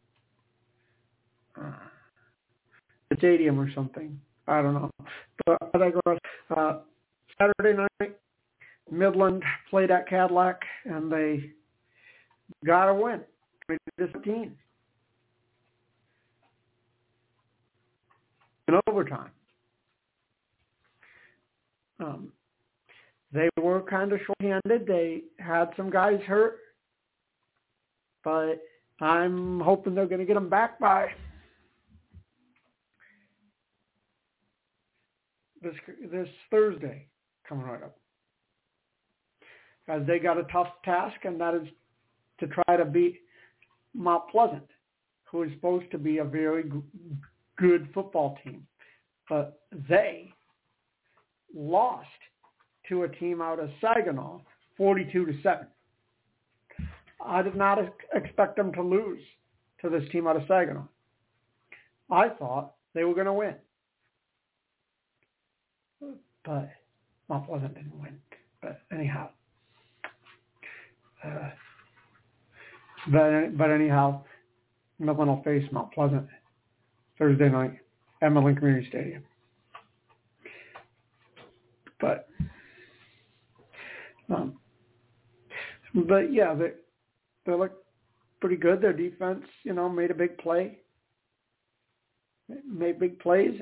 Speaker 2: uh, a stadium or something. I don't know. But I go, uh, Saturday night, Midland played at Cadillac, and they got a win, twenty to fifteen, in overtime. Um, they were kind of short-handed. They had some guys hurt, but I'm hoping they're going to get them back by this this Thursday coming right up. As they got a tough task, and that is to try to beat Mount Pleasant, who is supposed to be a very g- good football team. But they lost to a team out of Saginaw, forty-two to seven. I did not ex- expect them to lose to this team out of Saginaw. I thought they were going to win. But Mount Pleasant didn't win. But anyhow. Uh, but, but anyhow, Midland will face Mount Pleasant Thursday night at Midland Community Stadium. But, um, but yeah, they they look pretty good. Their defense, you know, made a big play, made big plays.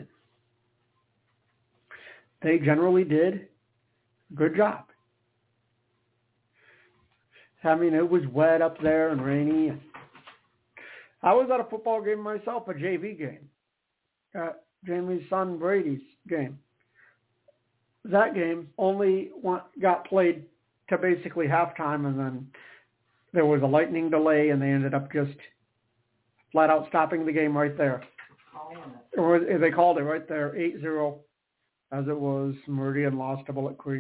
Speaker 2: They generally did a good job. I mean, it was wet up there and rainy. I was at a football game myself, a J V game, at Jamie's son Brady's game. That game only got played to basically halftime, and then there was a lightning delay, and they ended up just flat out stopping the game right there. Oh. Or they called it right there, eight zero, as it was. Meridian lost to Bullet Creek.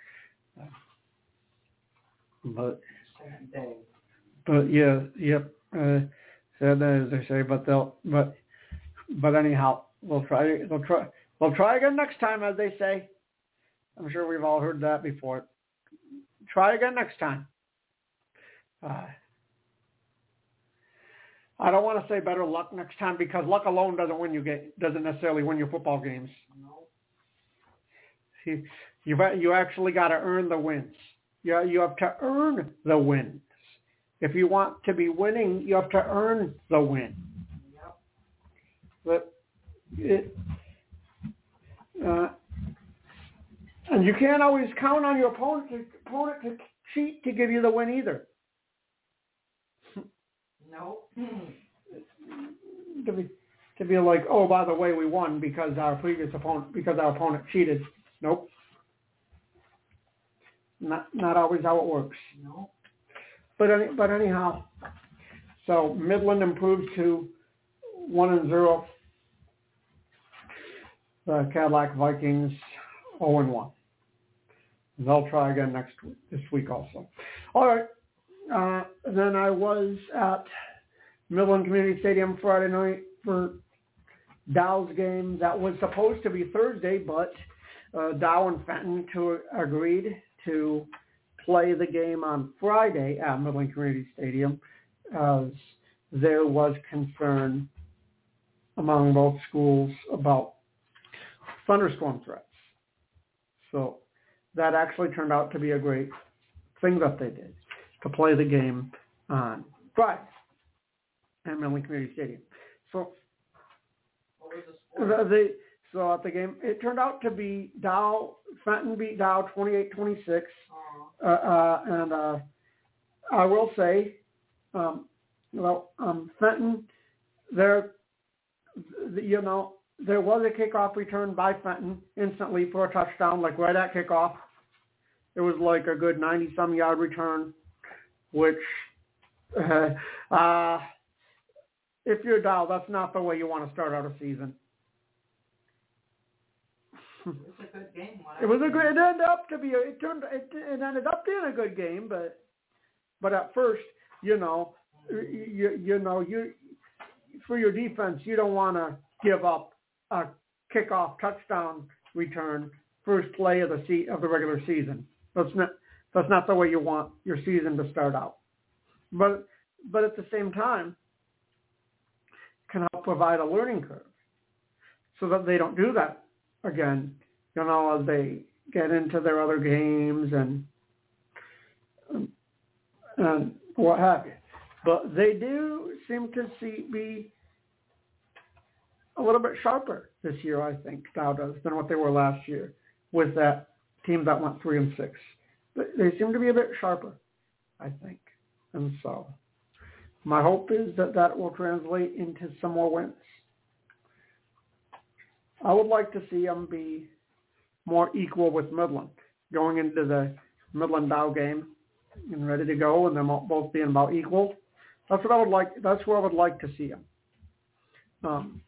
Speaker 2: But, but yeah, yep. Uh, said as they say, but they'll, but, but anyhow, we'll try, they'll try, we'll try again next time, as they say. I'm sure we've all heard that before. Try again next time. Uh, I don't want to say better luck next time, because luck alone doesn't win you get doesn't necessarily win your football games. No. You you you actually got to earn the wins. You you have to earn the wins. If you want to be winning, you have to earn the win. Yep. But it. Uh, And you can't always count on your opponent to, opponent to cheat to give you the win either.
Speaker 3: No.
Speaker 2: to be to be like, oh, by the way, we won because our previous opponent because our opponent cheated. Nope. Not not always how it works.
Speaker 3: No.
Speaker 2: But any, but anyhow, so Midland improved to one and zero. The Cadillac Vikings zero and one. They'll try again next week, this week also. All right. Uh, then I was at Midland Community Stadium Friday night for Dow's game. That was supposed to be Thursday, but uh, Dow and Fenton to, agreed to play the game on Friday at Midland Community Stadium, as there was concern among both schools about thunderstorm threats. So that actually turned out to be a great thing that they did, to play the game on Friday at Midland Community Stadium. So
Speaker 3: What was the score?
Speaker 2: the, the so at the game, it turned out to be Dow, Fenton beat Dow twenty-eight twenty-six.
Speaker 3: Uh,
Speaker 2: Uh, uh, and uh, I will say, um, well, um, Fenton, there, you know, there was a kickoff return by Fenton instantly for a touchdown, like right at kickoff. It was like a good ninety-some yard return, which, uh, uh, if you're Dow, that's not the way you want to start out a season.
Speaker 3: it was a good game. What I
Speaker 2: It was a
Speaker 3: think.
Speaker 2: good. It ended up to be. A, it turned. It, it ended up being a good game, but but at first, you know, you you know you for your defense, you don't want to give up a kickoff touchdown return first play of the se- of the regular season. That's not that's not the way you want your season to start out. But but at the same time, can help provide a learning curve so that they don't do that again, you know, as they get into their other games and and what have you. But they do seem to see be a little bit sharper this year, I think, Dow does, than what they were last year with that team that went three and six. They seem to be a bit sharper, I think. And so my hope is that that will translate into some more wins. I would like to see them be more equal with Midland, going into the Midland-Dow game and ready to go, and them both being about equal. That's what I would like. That's where I would like to see them. Um,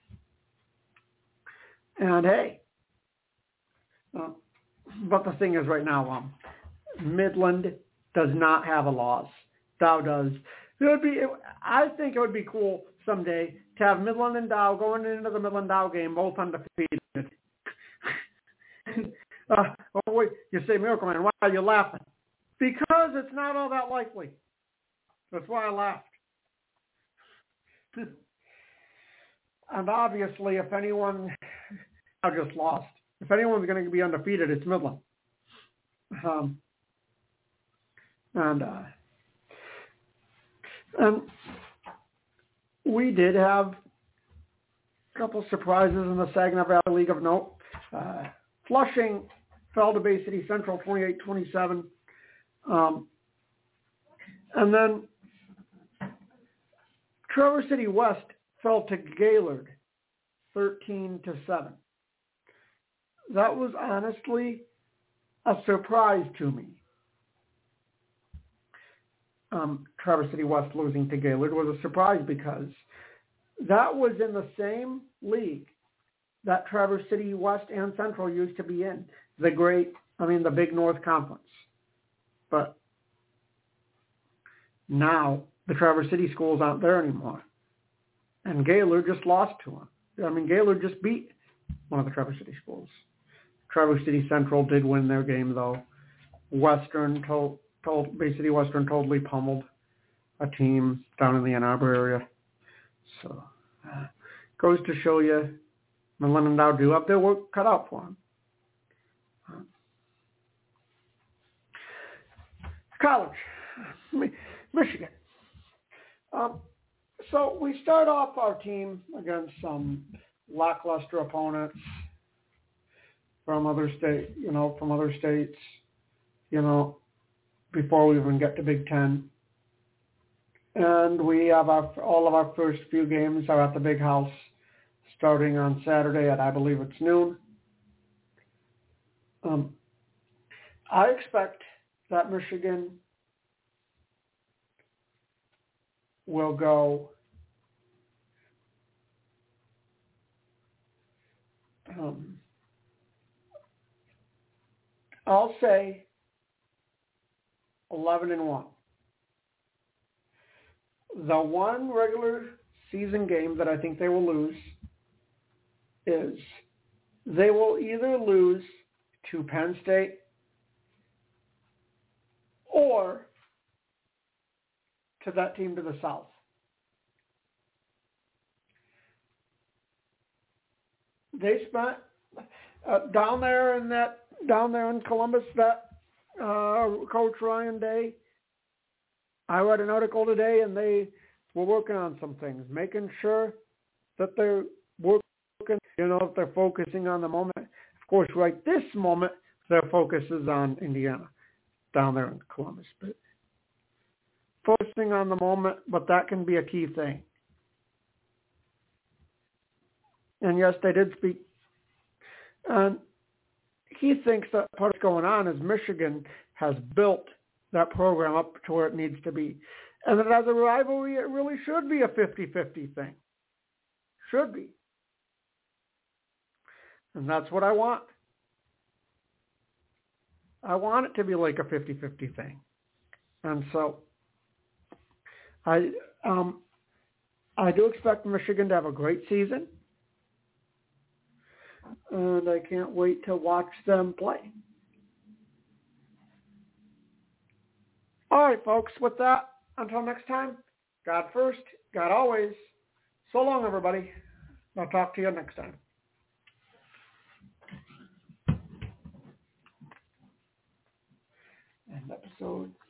Speaker 2: and hey, uh, but the thing is, right now, um, Midland does not have a loss. Dow does. It would be. It, I think it would be cool someday to have Midland and Dow going into the Midland-Dow game both undefeated. uh, oh wait, you say Miracle Man? Why are you laughing? Because it's not all that likely. That's why I laughed. And obviously, if anyone, I just lost. If anyone's going to be undefeated, it's Midland. Um, and uh, and we did have a couple surprises in the Saginaw Valley League of note. Uh, Flushing fell to Bay City Central twenty-eight twenty-seven. Um, and then Traverse City West fell to Gaylord thirteen to seven. That was honestly a surprise to me. Um, Traverse City West losing to Gaylord was a surprise because that was in the same league that Traverse City West and Central used to be in. The great, I mean, the Big North Conference. But now the Traverse City schools aren't there anymore. And Gaylord just lost to them. I mean, Gaylord just beat one of the Traverse City schools. Traverse City Central did win their game, though. Western, told, told, Bay City Western totally pummeled a team down in the Ann Arbor area. So, uh, goes to show you, Midland and Dow do have their work cut out for them. Uh, college, Michigan. Um, so we start off our team against some lackluster opponents from other state, you know, from other states, you know, before we even get to Big Ten. And we have our, all of our first few games are at the Big House, starting on Saturday at, I believe it's noon. Um, I expect that Michigan will go um, I'll say eleven and one. The one regular season game that I think they will lose is they will either lose to Penn State or to that team to the south. They spent uh, down there in that down there in Columbus that uh, Coach Ryan Day. I read an article today, and they were working on some things, making sure that they're working. You know, if they're focusing on the moment. Of course, right this moment, their focus is on Indiana, down there in Columbus. But focusing on the moment, but that can be a key thing. And yes, they did speak. And he thinks that part of what's going on is Michigan has built that program up to where it needs to be. And that as a rivalry, it really should be a fifty-fifty thing. Should be. And that's what I want. I want it to be like a fifty-fifty thing. And so I um, I do expect Michigan to have a great season. And I can't wait to watch them play. All right, folks, with that, until next time, God first, God always. So long, everybody. I'll talk to you next time. And episode